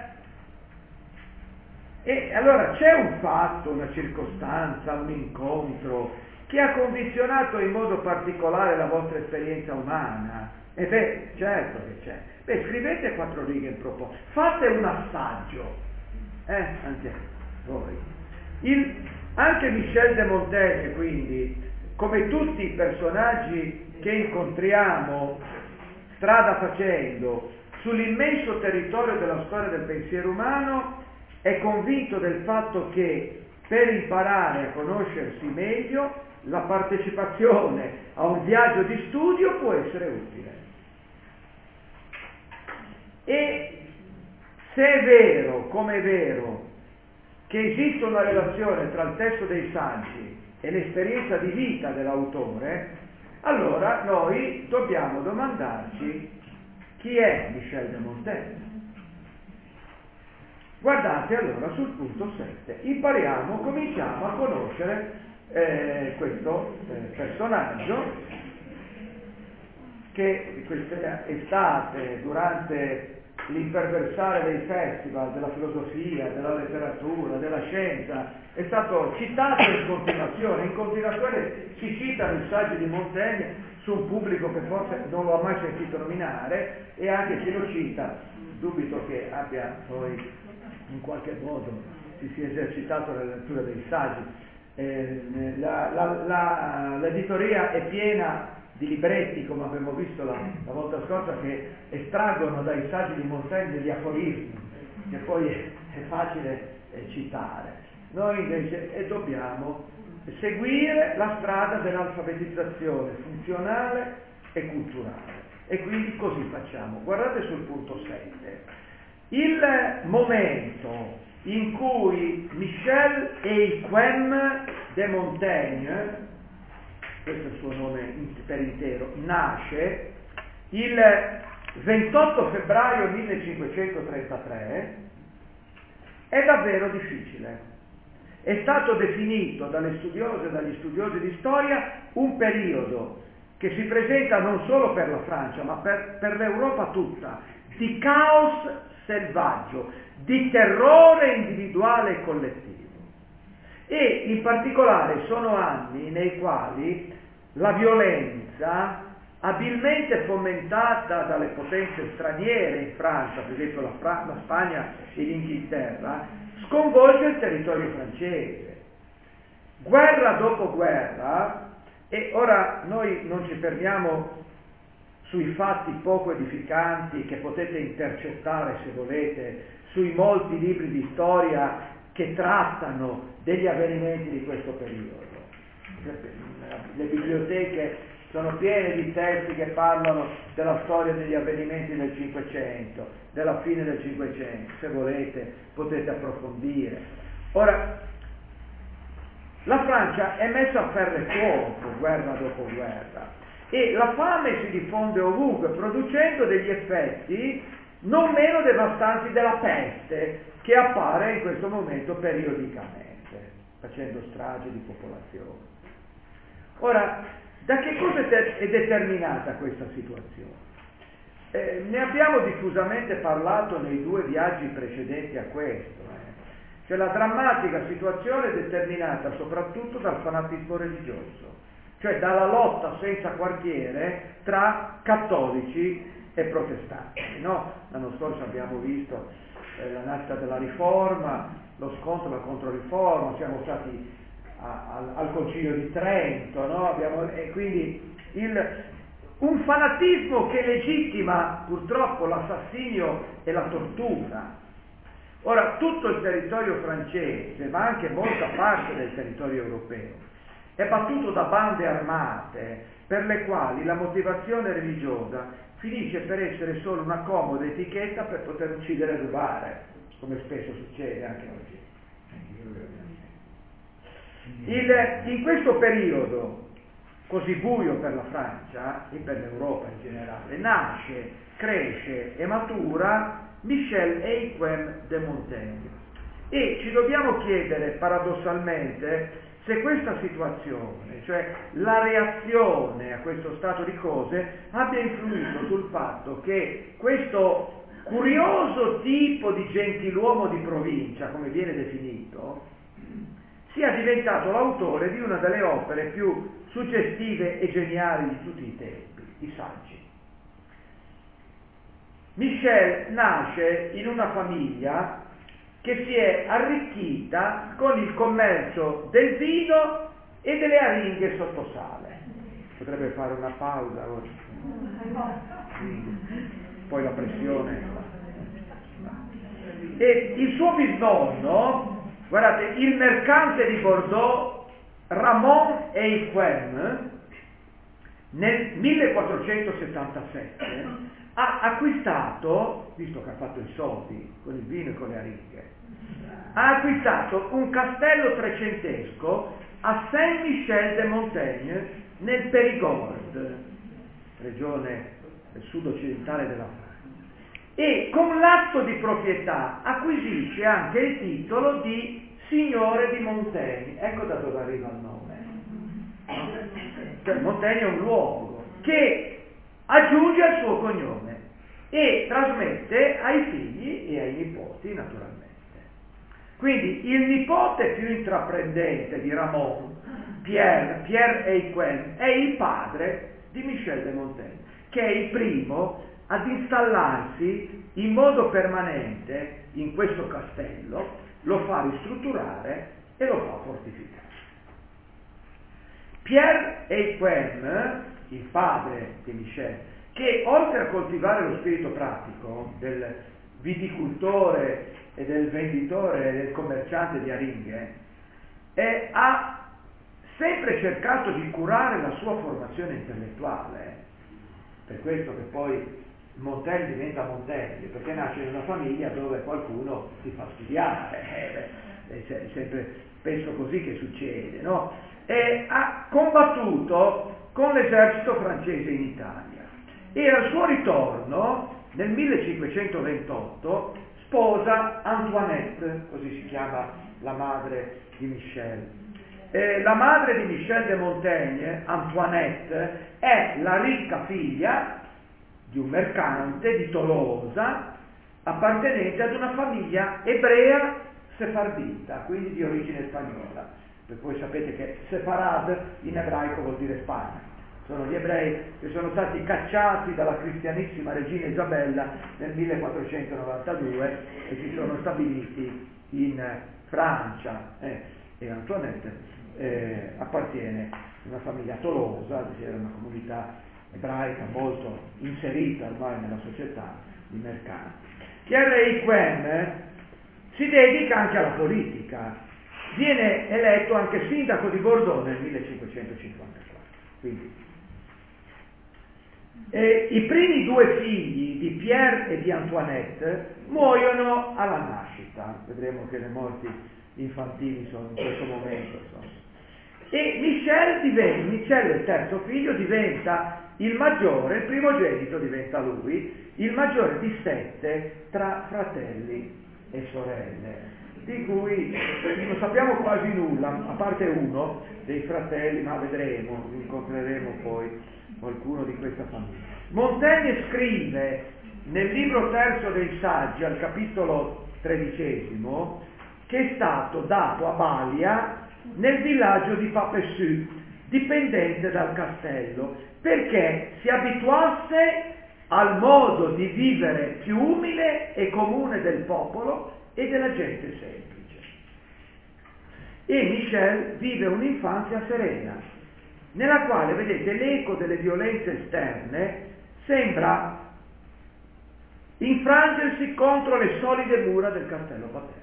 e allora c'è un fatto, una circostanza, un incontro che ha condizionato in modo particolare la vostra esperienza umana? E beh, certo che c'è. Beh, scrivete quattro righe in proposito, fate un assaggio, eh, anche voi. Il, anche Michel de Montaigne, quindi, come tutti i personaggi che incontriamo strada facendo sull'immenso territorio della storia del pensiero umano, è convinto del fatto che per imparare a conoscersi meglio, la partecipazione a un viaggio di studio può essere utile. E se è vero, come è vero, che esiste una relazione tra il testo dei saggi e l'esperienza di vita dell'autore, allora noi dobbiamo domandarci chi è Michel de Montaigne. Guardate allora sul punto sette, impariamo, cominciamo a conoscere eh, questo eh, personaggio che queste estate, durante l'imperversare dei festival della filosofia, della letteratura, della scienza, è stato citato in continuazione. In continuazione si citano i saggi di Montaigne su un pubblico che forse non lo ha mai sentito nominare, e anche chi lo cita, dubito che abbia poi in qualche modo si sia esercitato nella lettura dei saggi. Eh, la, la, la, l'editoria è piena di libretti, come abbiamo visto la, la volta scorsa, che estraggono dai saggi di Montaigne degli aforismi, che poi è, è facile eh, citare. Noi invece eh, dobbiamo seguire la strada dell'alfabetizzazione funzionale e culturale, e quindi così facciamo. Guardate sul punto sette. Il momento in cui Michel Eyquem de Montaigne, questo è il suo nome per intero, nasce il ventotto febbraio millecinquecentotrentatré, è davvero difficile. È stato definito dalle studiose e dagli studiosi di storia un periodo che si presenta non solo per la Francia, ma per, per l'Europa tutta, di caos selvaggio, di terrore individuale e collettivo. E in particolare sono anni nei quali la violenza, abilmente fomentata dalle potenze straniere in Francia, per esempio la, Fra- la Spagna e l'Inghilterra, sconvolge il territorio francese. Guerra dopo guerra, e ora noi non ci fermiamo sui fatti poco edificanti che potete intercettare, se volete, sui molti libri di storia che trattano degli avvenimenti di questo periodo. Le biblioteche sono piene di testi che parlano della storia degli avvenimenti del Cinquecento, della fine del Cinquecento, se volete potete approfondire. Ora, la Francia è messa a ferro e fuoco, guerra dopo guerra, e la fame si diffonde ovunque, producendo degli effetti non meno devastanti della peste, che appare in questo momento periodicamente, facendo strage di popolazione. Ora, da che cosa è determinata questa situazione? Eh, ne abbiamo diffusamente parlato nei due viaggi precedenti a questo. Eh. Cioè la drammatica situazione è determinata soprattutto dal fanatismo religioso, cioè dalla lotta senza quartiere tra cattolici e protestanti. No? L'anno scorso abbiamo visto eh, la nascita della Riforma, lo scontro della Controriforma, siamo stati a, a, al Concilio di Trento, no? Abbiamo, e quindi il, un fanatismo che legittima purtroppo l'assassinio e la tortura. Ora, tutto il territorio francese, ma anche molta parte del territorio europeo, è battuto da bande armate per le quali la motivazione religiosa finisce per essere solo una comoda etichetta per poter uccidere e rubare, come spesso succede anche oggi. Il, in questo periodo così buio per la Francia e per l'Europa in generale, nasce, cresce e matura Michel Eyquem de Montaigne. E ci dobbiamo chiedere paradossalmente se questa situazione, cioè la reazione a questo stato di cose, abbia influito sul fatto che questo curioso tipo di gentiluomo di provincia, come viene definito, sia diventato l'autore di una delle opere più suggestive e geniali di tutti i tempi, i saggi. Michel nasce in una famiglia che si è arricchita con il commercio del vino e delle aringhe sotto sale. Potrebbe fare una pausa ora. Poi la pressione. E il suo bisnonno Guardate, il mercante di Bordeaux, Ramon Eiquem, nel millequattrocentosettantasette ha acquistato, visto che ha fatto i soldi con il vino e con le aringhe, ha acquistato un castello trecentesco a Saint-Michel-de-Montaigne nel Périgord, regione del sud-occidentale della Francia, e con l'atto di proprietà acquisisce anche il titolo di signore di Montaigne. Ecco da dove arriva il nome. Cioè, Montaigne è un luogo che aggiunge al suo cognome e trasmette ai figli e ai nipoti, naturalmente. Quindi il nipote più intraprendente di Ramon, Pierre, Pierre Eiquem, è il padre di Michel de Montaigne, che è il primo ad installarsi in modo permanente in questo castello, lo fa ristrutturare e lo fa fortificare. Pierre Eiquem, il padre di Michel, che oltre a coltivare lo spirito pratico del viticoltore e del venditore e del commerciante di aringhe, eh, ha sempre cercato di curare la sua formazione intellettuale. Per questo che poi Montaigne diventa Montaigne, perché nasce in una famiglia dove qualcuno ti fa studiare, eh, è sempre spesso così che succede, no? E ha combattuto con l'esercito francese in Italia e al suo ritorno nel millecinquecentoventotto sposa Antoinette, così si chiama la madre di Michel. Eh, la madre di Michel de Montaigne, Antoinette, è la ricca figlia di un mercante di Tolosa appartenente ad una famiglia ebrea sefardita, quindi di origine spagnola. Per cui sapete che Sefarad in ebraico vuol dire Spagna. Sono gli ebrei che sono stati cacciati dalla cristianissima regina Isabella nel millequattrocentonovantadue e si sono stabiliti in Francia. Eh, e Antoinette eh, appartiene a una famiglia tolosa, era una comunità ebraica molto inserita ormai nella società di mercanti. Pierre Eiquem eh, si dedica anche alla politica. Viene eletto anche sindaco di Bordeaux nel millecinquecentocinquantaquattro. Quindi, eh, i primi due figli di Pierre e di Antoinette muoiono alla nascita. Vedremo che le morti infantili sono in questo momento. Insomma. E Michel, diventa, Michel, il terzo figlio, diventa il maggiore, il primogenito diventa lui, il maggiore di sette tra fratelli e sorelle, di cui non sappiamo quasi nulla, a parte uno dei fratelli, ma vedremo, incontreremo poi qualcuno di questa famiglia. Montaigne scrive nel libro terzo dei saggi, al capitolo tredicesimo, che è stato dato a Balia nel villaggio di Papessu, dipendente dal castello, perché si abituasse al modo di vivere più umile e comune del popolo e della gente semplice. E Michel vive un'infanzia serena, nella quale, vedete, l'eco delle violenze esterne sembra infrangersi contro le solide mura del castello paterno.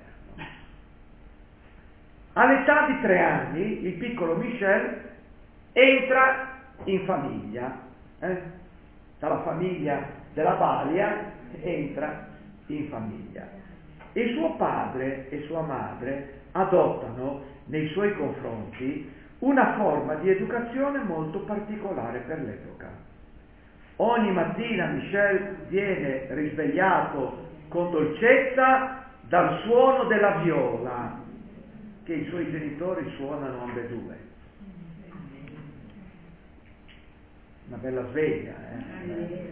All'età di tre anni il piccolo Michel entra in famiglia, eh? dalla famiglia della Balia entra in famiglia e suo padre e sua madre adottano nei suoi confronti una forma di educazione molto particolare per l'epoca. Ogni mattina Michel viene risvegliato con dolcezza dal suono della viola che i suoi genitori suonano ambedue. Una bella sveglia, eh?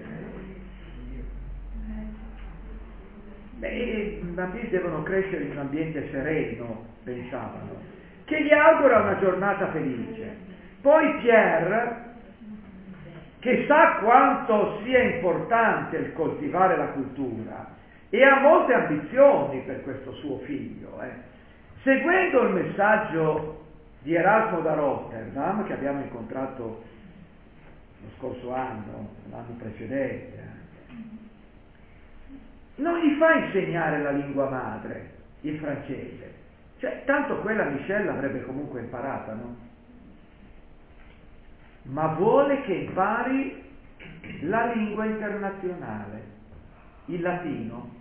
Beh, i bambini devono crescere in un ambiente sereno, pensavano, che gli augura una giornata felice. Poi Pierre, che sa quanto sia importante il coltivare la cultura e ha molte ambizioni per questo suo figlio, eh, seguendo il messaggio di Erasmo da Rotterdam, che abbiamo incontrato lo scorso anno, l'anno precedente, non gli fa insegnare la lingua madre, il francese, Cioè, tanto quella Michel l'avrebbe comunque imparata, no? Ma vuole che impari la lingua internazionale, il latino.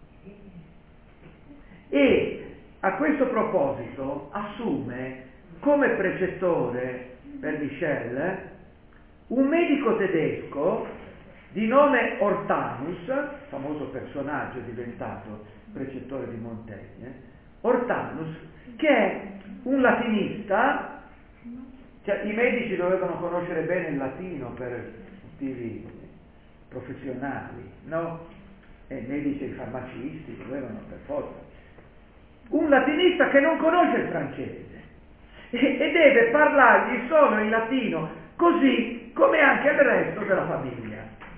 E a questo proposito assume come precettore per Michel un medico tedesco di nome Hortanus, famoso personaggio diventato precettore di Montaigne, Hortanus, che è un latinista, cioè i medici dovevano conoscere bene il latino per motivi professionali, no? E i medici e i farmacisti dovevano per forza. Un latinista che non conosce il francese e, e deve parlargli solo in latino, così come anche il resto della famiglia.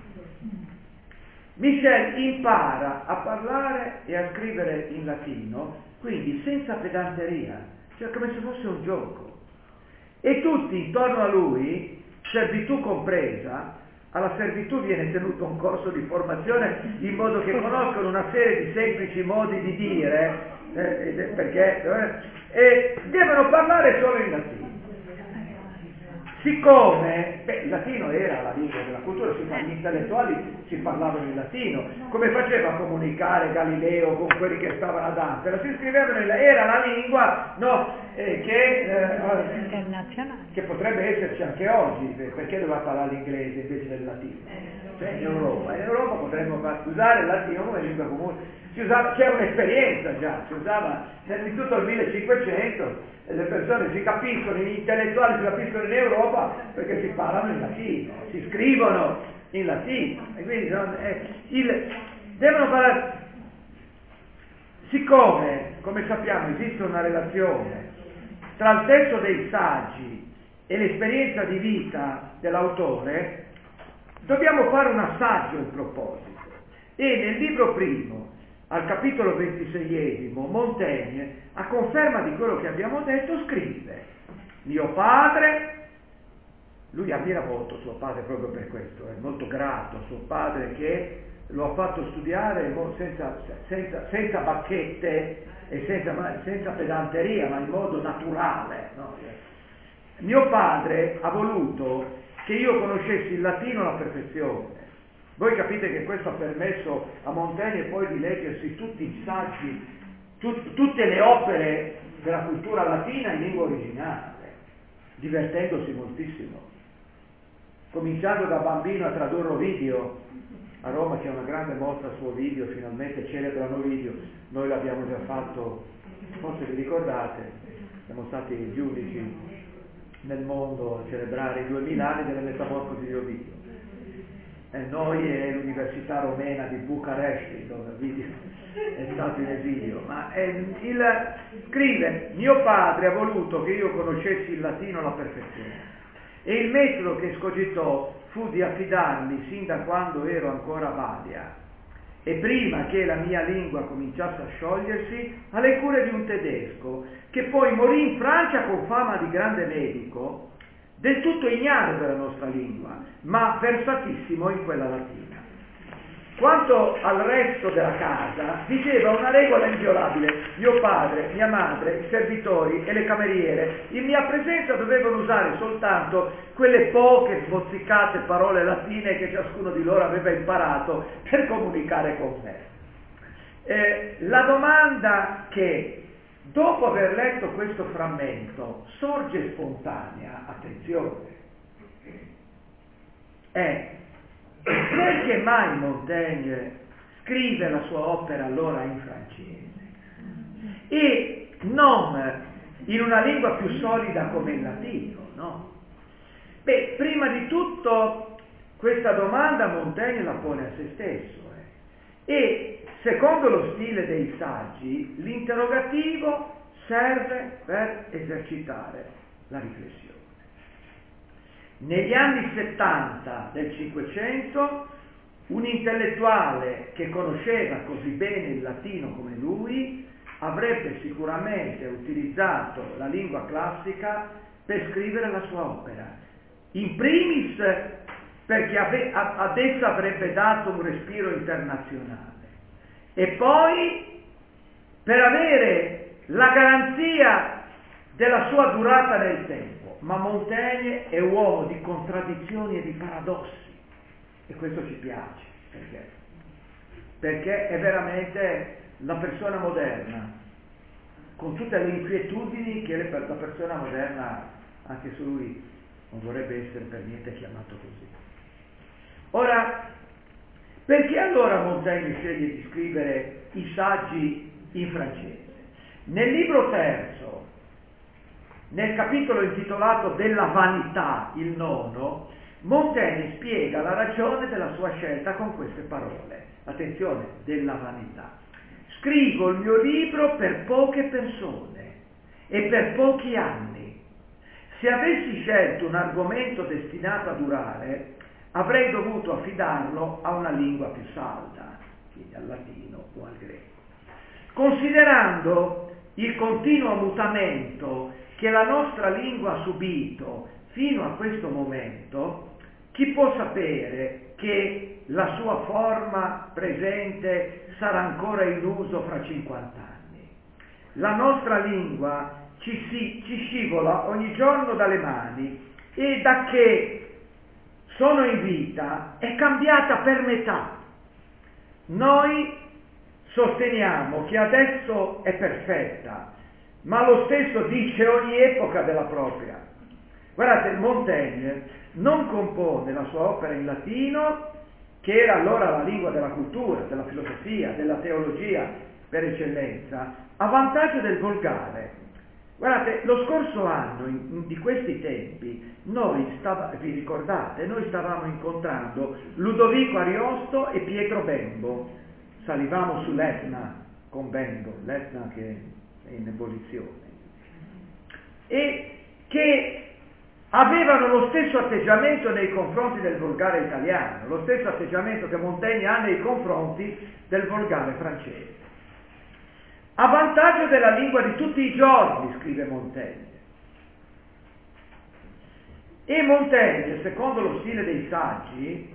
Michel impara a parlare e a scrivere in latino, quindi senza pedanteria, cioè come se fosse un gioco. E tutti intorno a lui, servitù compresa, alla servitù viene tenuto un corso di formazione in modo che conoscano una serie di semplici modi di dire, eh, perché eh, e devono parlare solo in latino. Siccome beh, il latino era la lingua della cultura, gli intellettuali si parlavano in latino, come faceva a comunicare Galileo con quelli che stavano a Dante? La si scrivevano in era la lingua no, eh, che, eh, internazionale, che potrebbe esserci anche oggi, perché doveva parlare l'inglese invece del latino? Cioè in Europa, in Europa potremmo usare il latino come lingua comune. Si usava, c'è un'esperienza già, si usava di tutto il millecinquecento, e le persone si capiscono, gli intellettuali si capiscono in Europa perché si parlano in latino, si scrivono in latino, e quindi non, eh, il, devono parlare. Siccome, come sappiamo, esiste una relazione tra il testo dei saggi e l'esperienza di vita dell'autore, dobbiamo fare un assaggio in proposito. E nel libro primo, al capitolo ventiseiesimo, Montaigne, a conferma di quello che abbiamo detto, scrive: mio padre, lui ammira molto suo padre proprio per questo, è molto grato a suo padre che lo ha fatto studiare senza, senza, senza bacchette e senza, senza pedanteria, ma in modo naturale, no? Mio padre ha voluto che io conoscessi il latino alla perfezione. Voi capite che questo ha permesso a Montaigne poi di leggersi tutti i saggi, tut, tutte le opere della cultura latina in lingua originale, divertendosi moltissimo. Cominciando da bambino a tradurre Ovidio, a Roma c'è una grande mostra su Ovidio, finalmente celebrano Ovidio, noi l'abbiamo già fatto, forse vi ricordate, siamo stati gli unici nel mondo a celebrare i duemila anni delle Metamorfosi di Ovidio. E noi e l'Università Romena di Bucaresti, dove Ovidio è stato in esilio, ma è il, scrive: mio padre ha voluto che io conoscessi il latino alla perfezione, e il metodo che scogitò fu di affidarmi sin da quando ero ancora balia, e prima che la mia lingua cominciasse a sciogliersi, alle cure di un tedesco, che poi morì in Francia con fama di grande medico, del tutto ignaro della nostra lingua, ma versatissimo in quella latina. Quanto al resto della casa, diceva una regola inviolabile: mio padre, mia madre, i servitori e le cameriere in mia presenza dovevano usare soltanto quelle poche smozzicate parole latine che ciascuno di loro aveva imparato per comunicare con me. Eh, la domanda che dopo aver letto questo frammento sorge spontanea, attenzione, è: perché mai Montaigne scrive la sua opera allora in francese e non in una lingua più solida come il latino, no? Beh, prima di tutto questa domanda Montaigne la pone a se stesso eh. e secondo lo stile dei saggi l'interrogativo serve per esercitare la riflessione. Negli anni settanta del Cinquecento un intellettuale che conosceva così bene il latino come lui avrebbe sicuramente utilizzato la lingua classica per scrivere la sua opera, in primis perché ave- ad essa avrebbe dato un respiro internazionale, e poi per avere la garanzia della sua durata nel tempo, ma Montaigne è uomo di contraddizioni e di paradossi, e questo ci piace, perché? Perché è veramente la persona moderna, con tutte le inquietudini che le, la persona moderna, anche se lui non vorrebbe essere per niente chiamato così. Ora, perché allora Montaigne sceglie di scrivere i saggi in francese? Nel libro terzo, nel capitolo intitolato Della vanità, il nono, Montaigne spiega la ragione della sua scelta con queste parole. Attenzione, della vanità. Scrivo il mio libro per poche persone e per pochi anni. Se avessi scelto un argomento destinato a durare, avrei dovuto affidarlo a una lingua più salda, quindi al latino o al greco. Considerando il continuo mutamento che la nostra lingua ha subito fino a questo momento, chi può sapere che la sua forma presente sarà ancora in uso fra cinquanta anni? La nostra lingua ci, si, ci scivola ogni giorno dalle mani e da che sono in vita è cambiata per metà. Noi sosteniamo che adesso è perfetta, ma lo stesso dice ogni epoca della propria. Guardate, Montaigne non compone la sua opera in latino, che era allora la lingua della cultura, della filosofia, della teologia per eccellenza, a vantaggio del volgare. Guardate, lo scorso anno, in, in, di questi tempi, noi stava, vi ricordate, noi stavamo incontrando Ludovico Ariosto e Pietro Bembo. Salivamo sull'Etna con Bembo, l'Etna che è in ebollizione, e che avevano lo stesso atteggiamento nei confronti del volgare italiano, lo stesso atteggiamento che Montaigne ha nei confronti del volgare francese. A vantaggio della lingua di tutti i giorni, scrive Montaigne. E Montaigne, secondo lo stile dei saggi,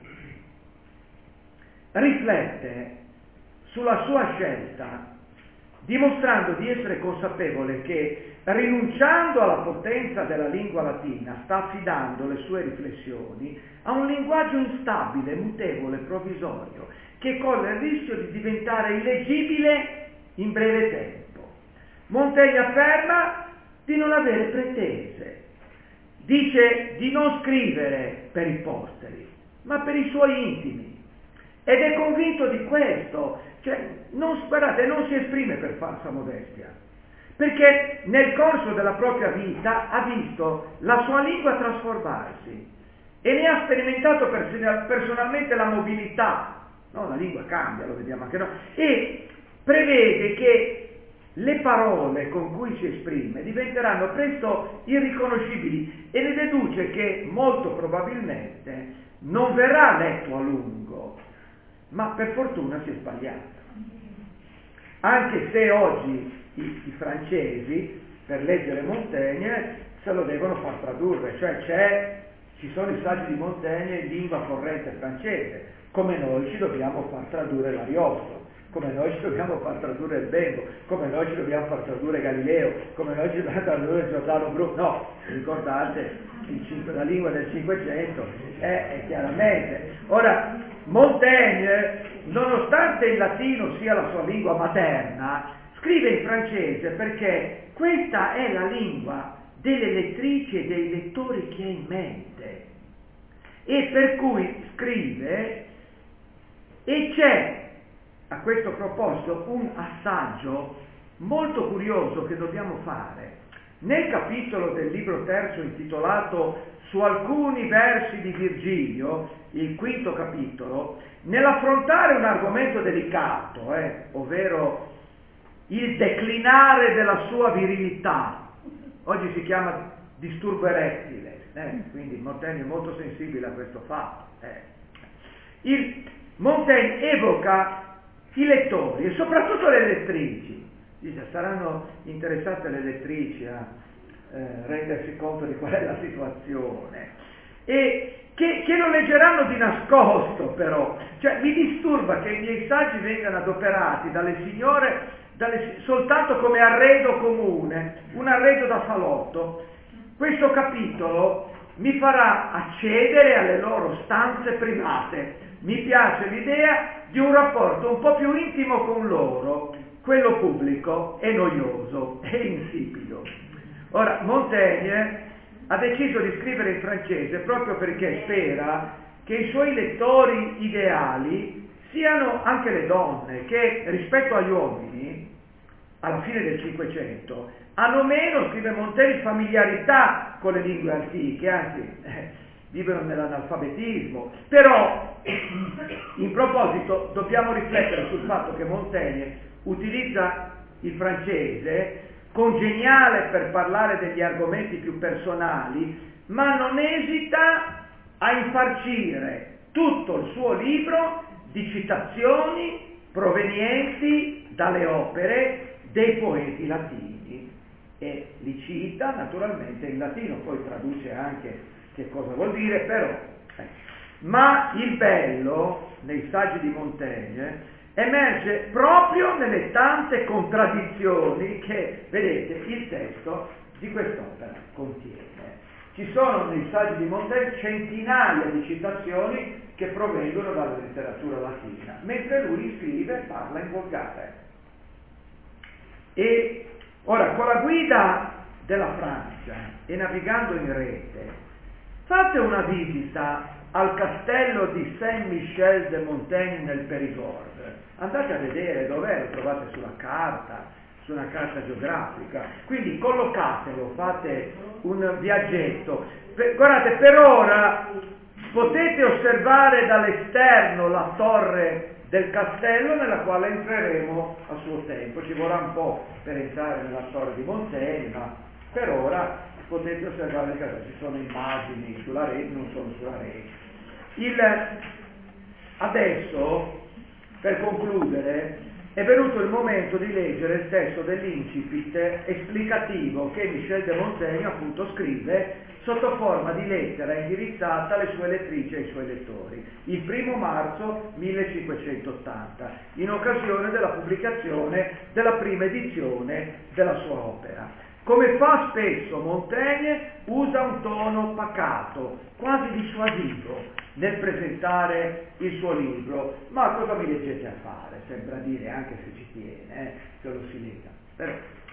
riflette sulla sua scelta, dimostrando di essere consapevole che, rinunciando alla potenza della lingua latina, sta affidando le sue riflessioni a un linguaggio instabile, mutevole, provvisorio, che corre il rischio di diventare illeggibile in breve tempo. Montaigne afferma di non avere pretese, dice di non scrivere per i posteri, ma per i suoi intimi, ed è convinto di questo. Cioè, non, guardate, non si esprime per falsa modestia, perché nel corso della propria vita ha visto la sua lingua trasformarsi e ne ha sperimentato personalmente la mobilità, no? La lingua cambia, lo vediamo anche noi, e prevede che le parole con cui si esprime diventeranno presto irriconoscibili e ne deduce che molto probabilmente non verrà letto a lungo, ma per fortuna si è sbagliato. Anche se oggi i, i francesi, per leggere Montaigne, se lo devono far tradurre, cioè c'è, ci sono i saggi di Montaigne in lingua corrente francese, come noi ci dobbiamo far tradurre l'Ariosto, come noi ci dobbiamo far tradurre il Bembo, come noi ci dobbiamo far tradurre Galileo, come noi ci dobbiamo tradurre Giordano Bruno. No, ricordate, il cinque, la lingua del Cinquecento è, è chiaramente. Ora, Montaigne, nonostante il latino sia la sua lingua materna, scrive in francese perché questa è la lingua delle lettrici e dei lettori che ha in mente, e per cui scrive, e c'è a questo proposito un assaggio molto curioso che dobbiamo fare. Nel capitolo del libro terzo intitolato Su alcuni versi di Virgilio, il quinto capitolo, nell'affrontare un argomento delicato, eh, ovvero il declinare della sua virilità, oggi si chiama disturbo erettile, eh, quindi Montaigne è molto sensibile a questo fatto. Eh. Il, Montaigne evoca i lettori e soprattutto le lettrici, dice saranno interessate le lettrici a eh, rendersi conto di qual è la situazione, e che, che lo leggeranno di nascosto però, cioè mi disturba che i miei saggi vengano adoperati dalle signore dalle, soltanto come arredo comune, un arredo da salotto. Questo capitolo mi farà accedere alle loro stanze private. Mi piace l'idea di un rapporto un po' più intimo con loro. Quello pubblico è noioso, è insipido. Ora, Montaigne ha deciso di scrivere in francese proprio perché spera che i suoi lettori ideali siano anche le donne, che rispetto agli uomini, alla fine del Cinquecento, hanno meno, scrive Montaigne, familiarità con le lingue antiche, anzi, eh, vivono nell'analfabetismo. Però, in proposito, dobbiamo riflettere sul fatto che Montaigne utilizza il francese congeniale per parlare degli argomenti più personali, ma non esita a infarcire tutto il suo libro di citazioni provenienti dalle opere dei poeti latini, e li cita naturalmente in latino, poi traduce anche che cosa vuol dire, però. Eh. Ma il bello nei saggi di Montaigne emerge proprio nelle tante contraddizioni che, vedete, il testo di quest'opera contiene. Ci sono nei saggi di Montaigne centinaia di citazioni che provengono dalla letteratura latina, mentre lui scrive e parla in volgare. E ora, con la guida della Francia e navigando in rete, fate una visita al castello di Saint-Michel de Montaigne nel Périgord. Andate a vedere dov'è, lo trovate sulla carta, su una carta geografica. Quindi collocatelo, fate un viaggetto. Per, guardate, per ora potete osservare dall'esterno la torre del castello nella quale entreremo a suo tempo. Ci vorrà un po' per entrare nella torre di Montaigne, ma per ora potete osservare che ci sono immagini sulla rete, non sono sulla rete. Il, adesso, per concludere, è venuto il momento di leggere il testo dell'incipit esplicativo che Michel de Montaigne appunto scrive sotto forma di lettera indirizzata alle sue lettrici e ai suoi lettori, il primo marzo millecinquecentottanta, in occasione della pubblicazione della prima edizione della sua opera. Come fa spesso Montaigne, usa un tono pacato, quasi dissuasivo, nel presentare il suo libro. Ma cosa mi leggete a fare? Sembra dire, anche se ci tiene, eh, se lo si lega. Però.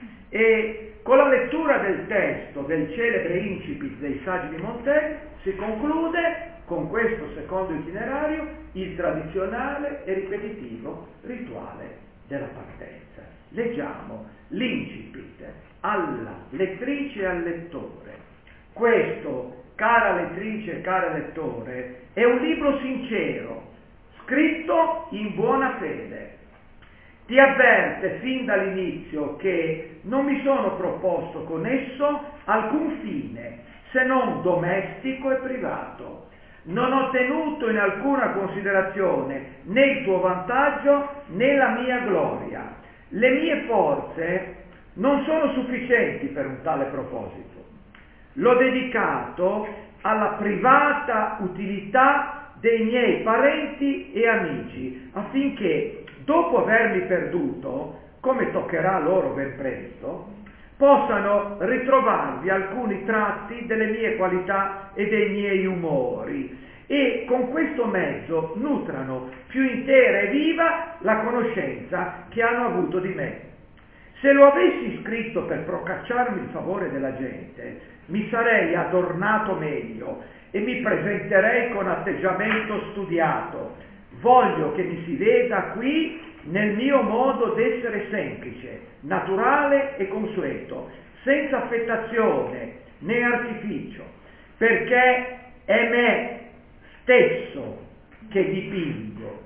E con la lettura del testo del celebre incipit dei saggi di Montaigne si conclude, con questo secondo itinerario, il tradizionale e ripetitivo rituale della partenza. Leggiamo l'incipit alla lettrice e al lettore. Questo, cara lettrice e cara lettore, è un libro sincero, scritto in buona fede. Ti avverte fin dall'inizio che non mi sono proposto con esso alcun fine, se non domestico e privato. Non ho tenuto in alcuna considerazione né il tuo vantaggio né la mia gloria. Le mie forze non sono sufficienti per un tale proposito. L'ho dedicato alla privata utilità dei miei parenti e amici, affinché, dopo avermi perduto, come toccherà loro ben presto, possano ritrovarvi alcuni tratti delle mie qualità e dei miei umori, e con questo mezzo nutrano più intera e viva la conoscenza che hanno avuto di me. Se lo avessi scritto per procacciarmi il favore della gente, mi sarei adornato meglio e mi presenterei con atteggiamento studiato. Voglio che mi si veda qui nel mio modo d'essere semplice, naturale e consueto, senza affettazione né artificio, perché è me stesso che dipingo.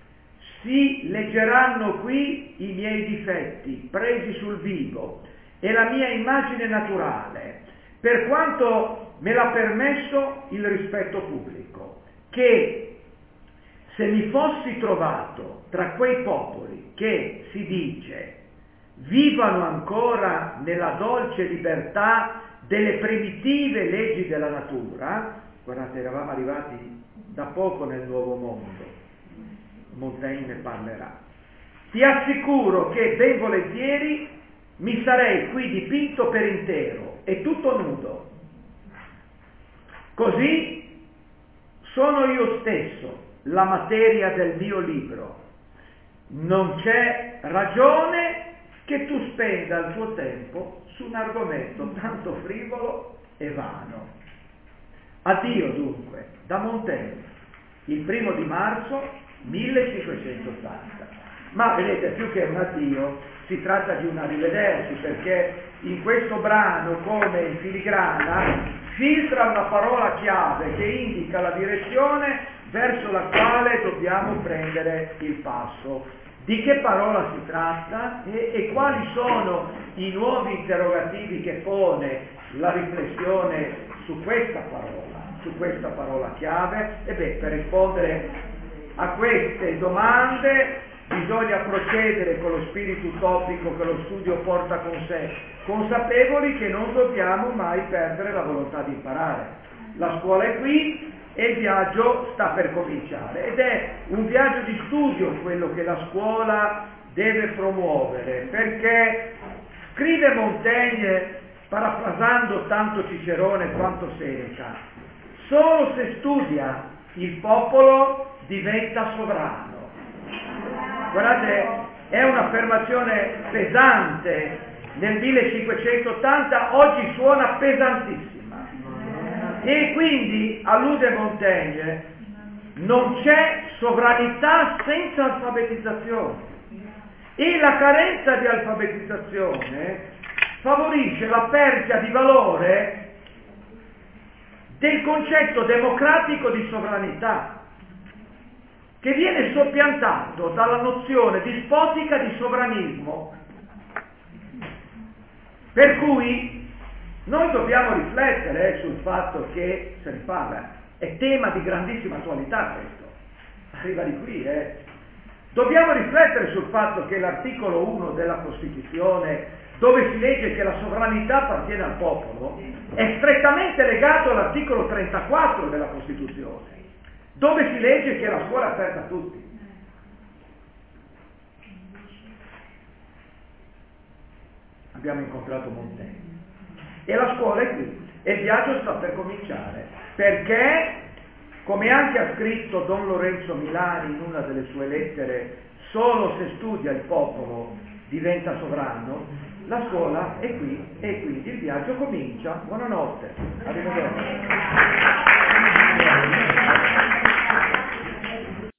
Si leggeranno qui i miei difetti presi sul vivo e la mia immagine naturale, per quanto me l'ha permesso il rispetto pubblico, che se mi fossi trovato tra quei popoli che, si dice, vivano ancora nella dolce libertà delle primitive leggi della natura, guardate, eravamo arrivati da poco nel nuovo mondo, Montaigne ne parlerà, ti assicuro che ben volentieri mi sarei qui dipinto per intero e tutto nudo. Così sono io stesso la materia del mio libro. Non c'è ragione che tu spenda il tuo tempo su un argomento tanto frivolo e vano. Addio dunque, da Montaigne, il primo di marzo millecinquecentottanta. Ma vedete, più che un addio, si tratta di un arrivederci, perché in questo brano, come in filigrana, filtra una parola chiave che indica la direzione verso la quale dobbiamo prendere il passo. Di che parola si tratta e, e quali sono i nuovi interrogativi che pone la riflessione su questa parola, su questa parola chiave? E beh, per rispondere a queste domande bisogna procedere con lo spirito utopico che lo studio porta con sé, consapevoli che non dobbiamo mai perdere la volontà di imparare. La scuola è qui e il viaggio sta per cominciare, ed è un viaggio di studio quello che la scuola deve promuovere, perché scrive Montaigne, parafrasando tanto Cicerone quanto Seneca, solo se studia il popolo diventa sovrano. Guardate, è un'affermazione pesante, nel millecinquecentottanta oggi suona pesantissima. E quindi, allude Montaigne, non c'è sovranità senza alfabetizzazione, e la carenza di alfabetizzazione favorisce la perdita di valore del concetto democratico di sovranità, che viene soppiantato dalla nozione dispotica di sovranismo. Per cui noi dobbiamo riflettere eh, sul fatto che, se ne parla, è tema di grandissima attualità questo, arriva di qui, eh. Dobbiamo riflettere sul fatto che l'articolo uno della Costituzione, dove si legge che la sovranità appartiene al popolo, è strettamente legato all'articolo trentaquattro della Costituzione, dove si legge che la scuola è aperta a tutti. Abbiamo incontrato Montaigne. E la scuola è qui, e il viaggio sta per cominciare, perché, come anche ha scritto Don Lorenzo Milani in una delle sue lettere, solo se studia il popolo diventa sovrano, la scuola è qui e quindi il viaggio comincia. Buonanotte, arrivederci.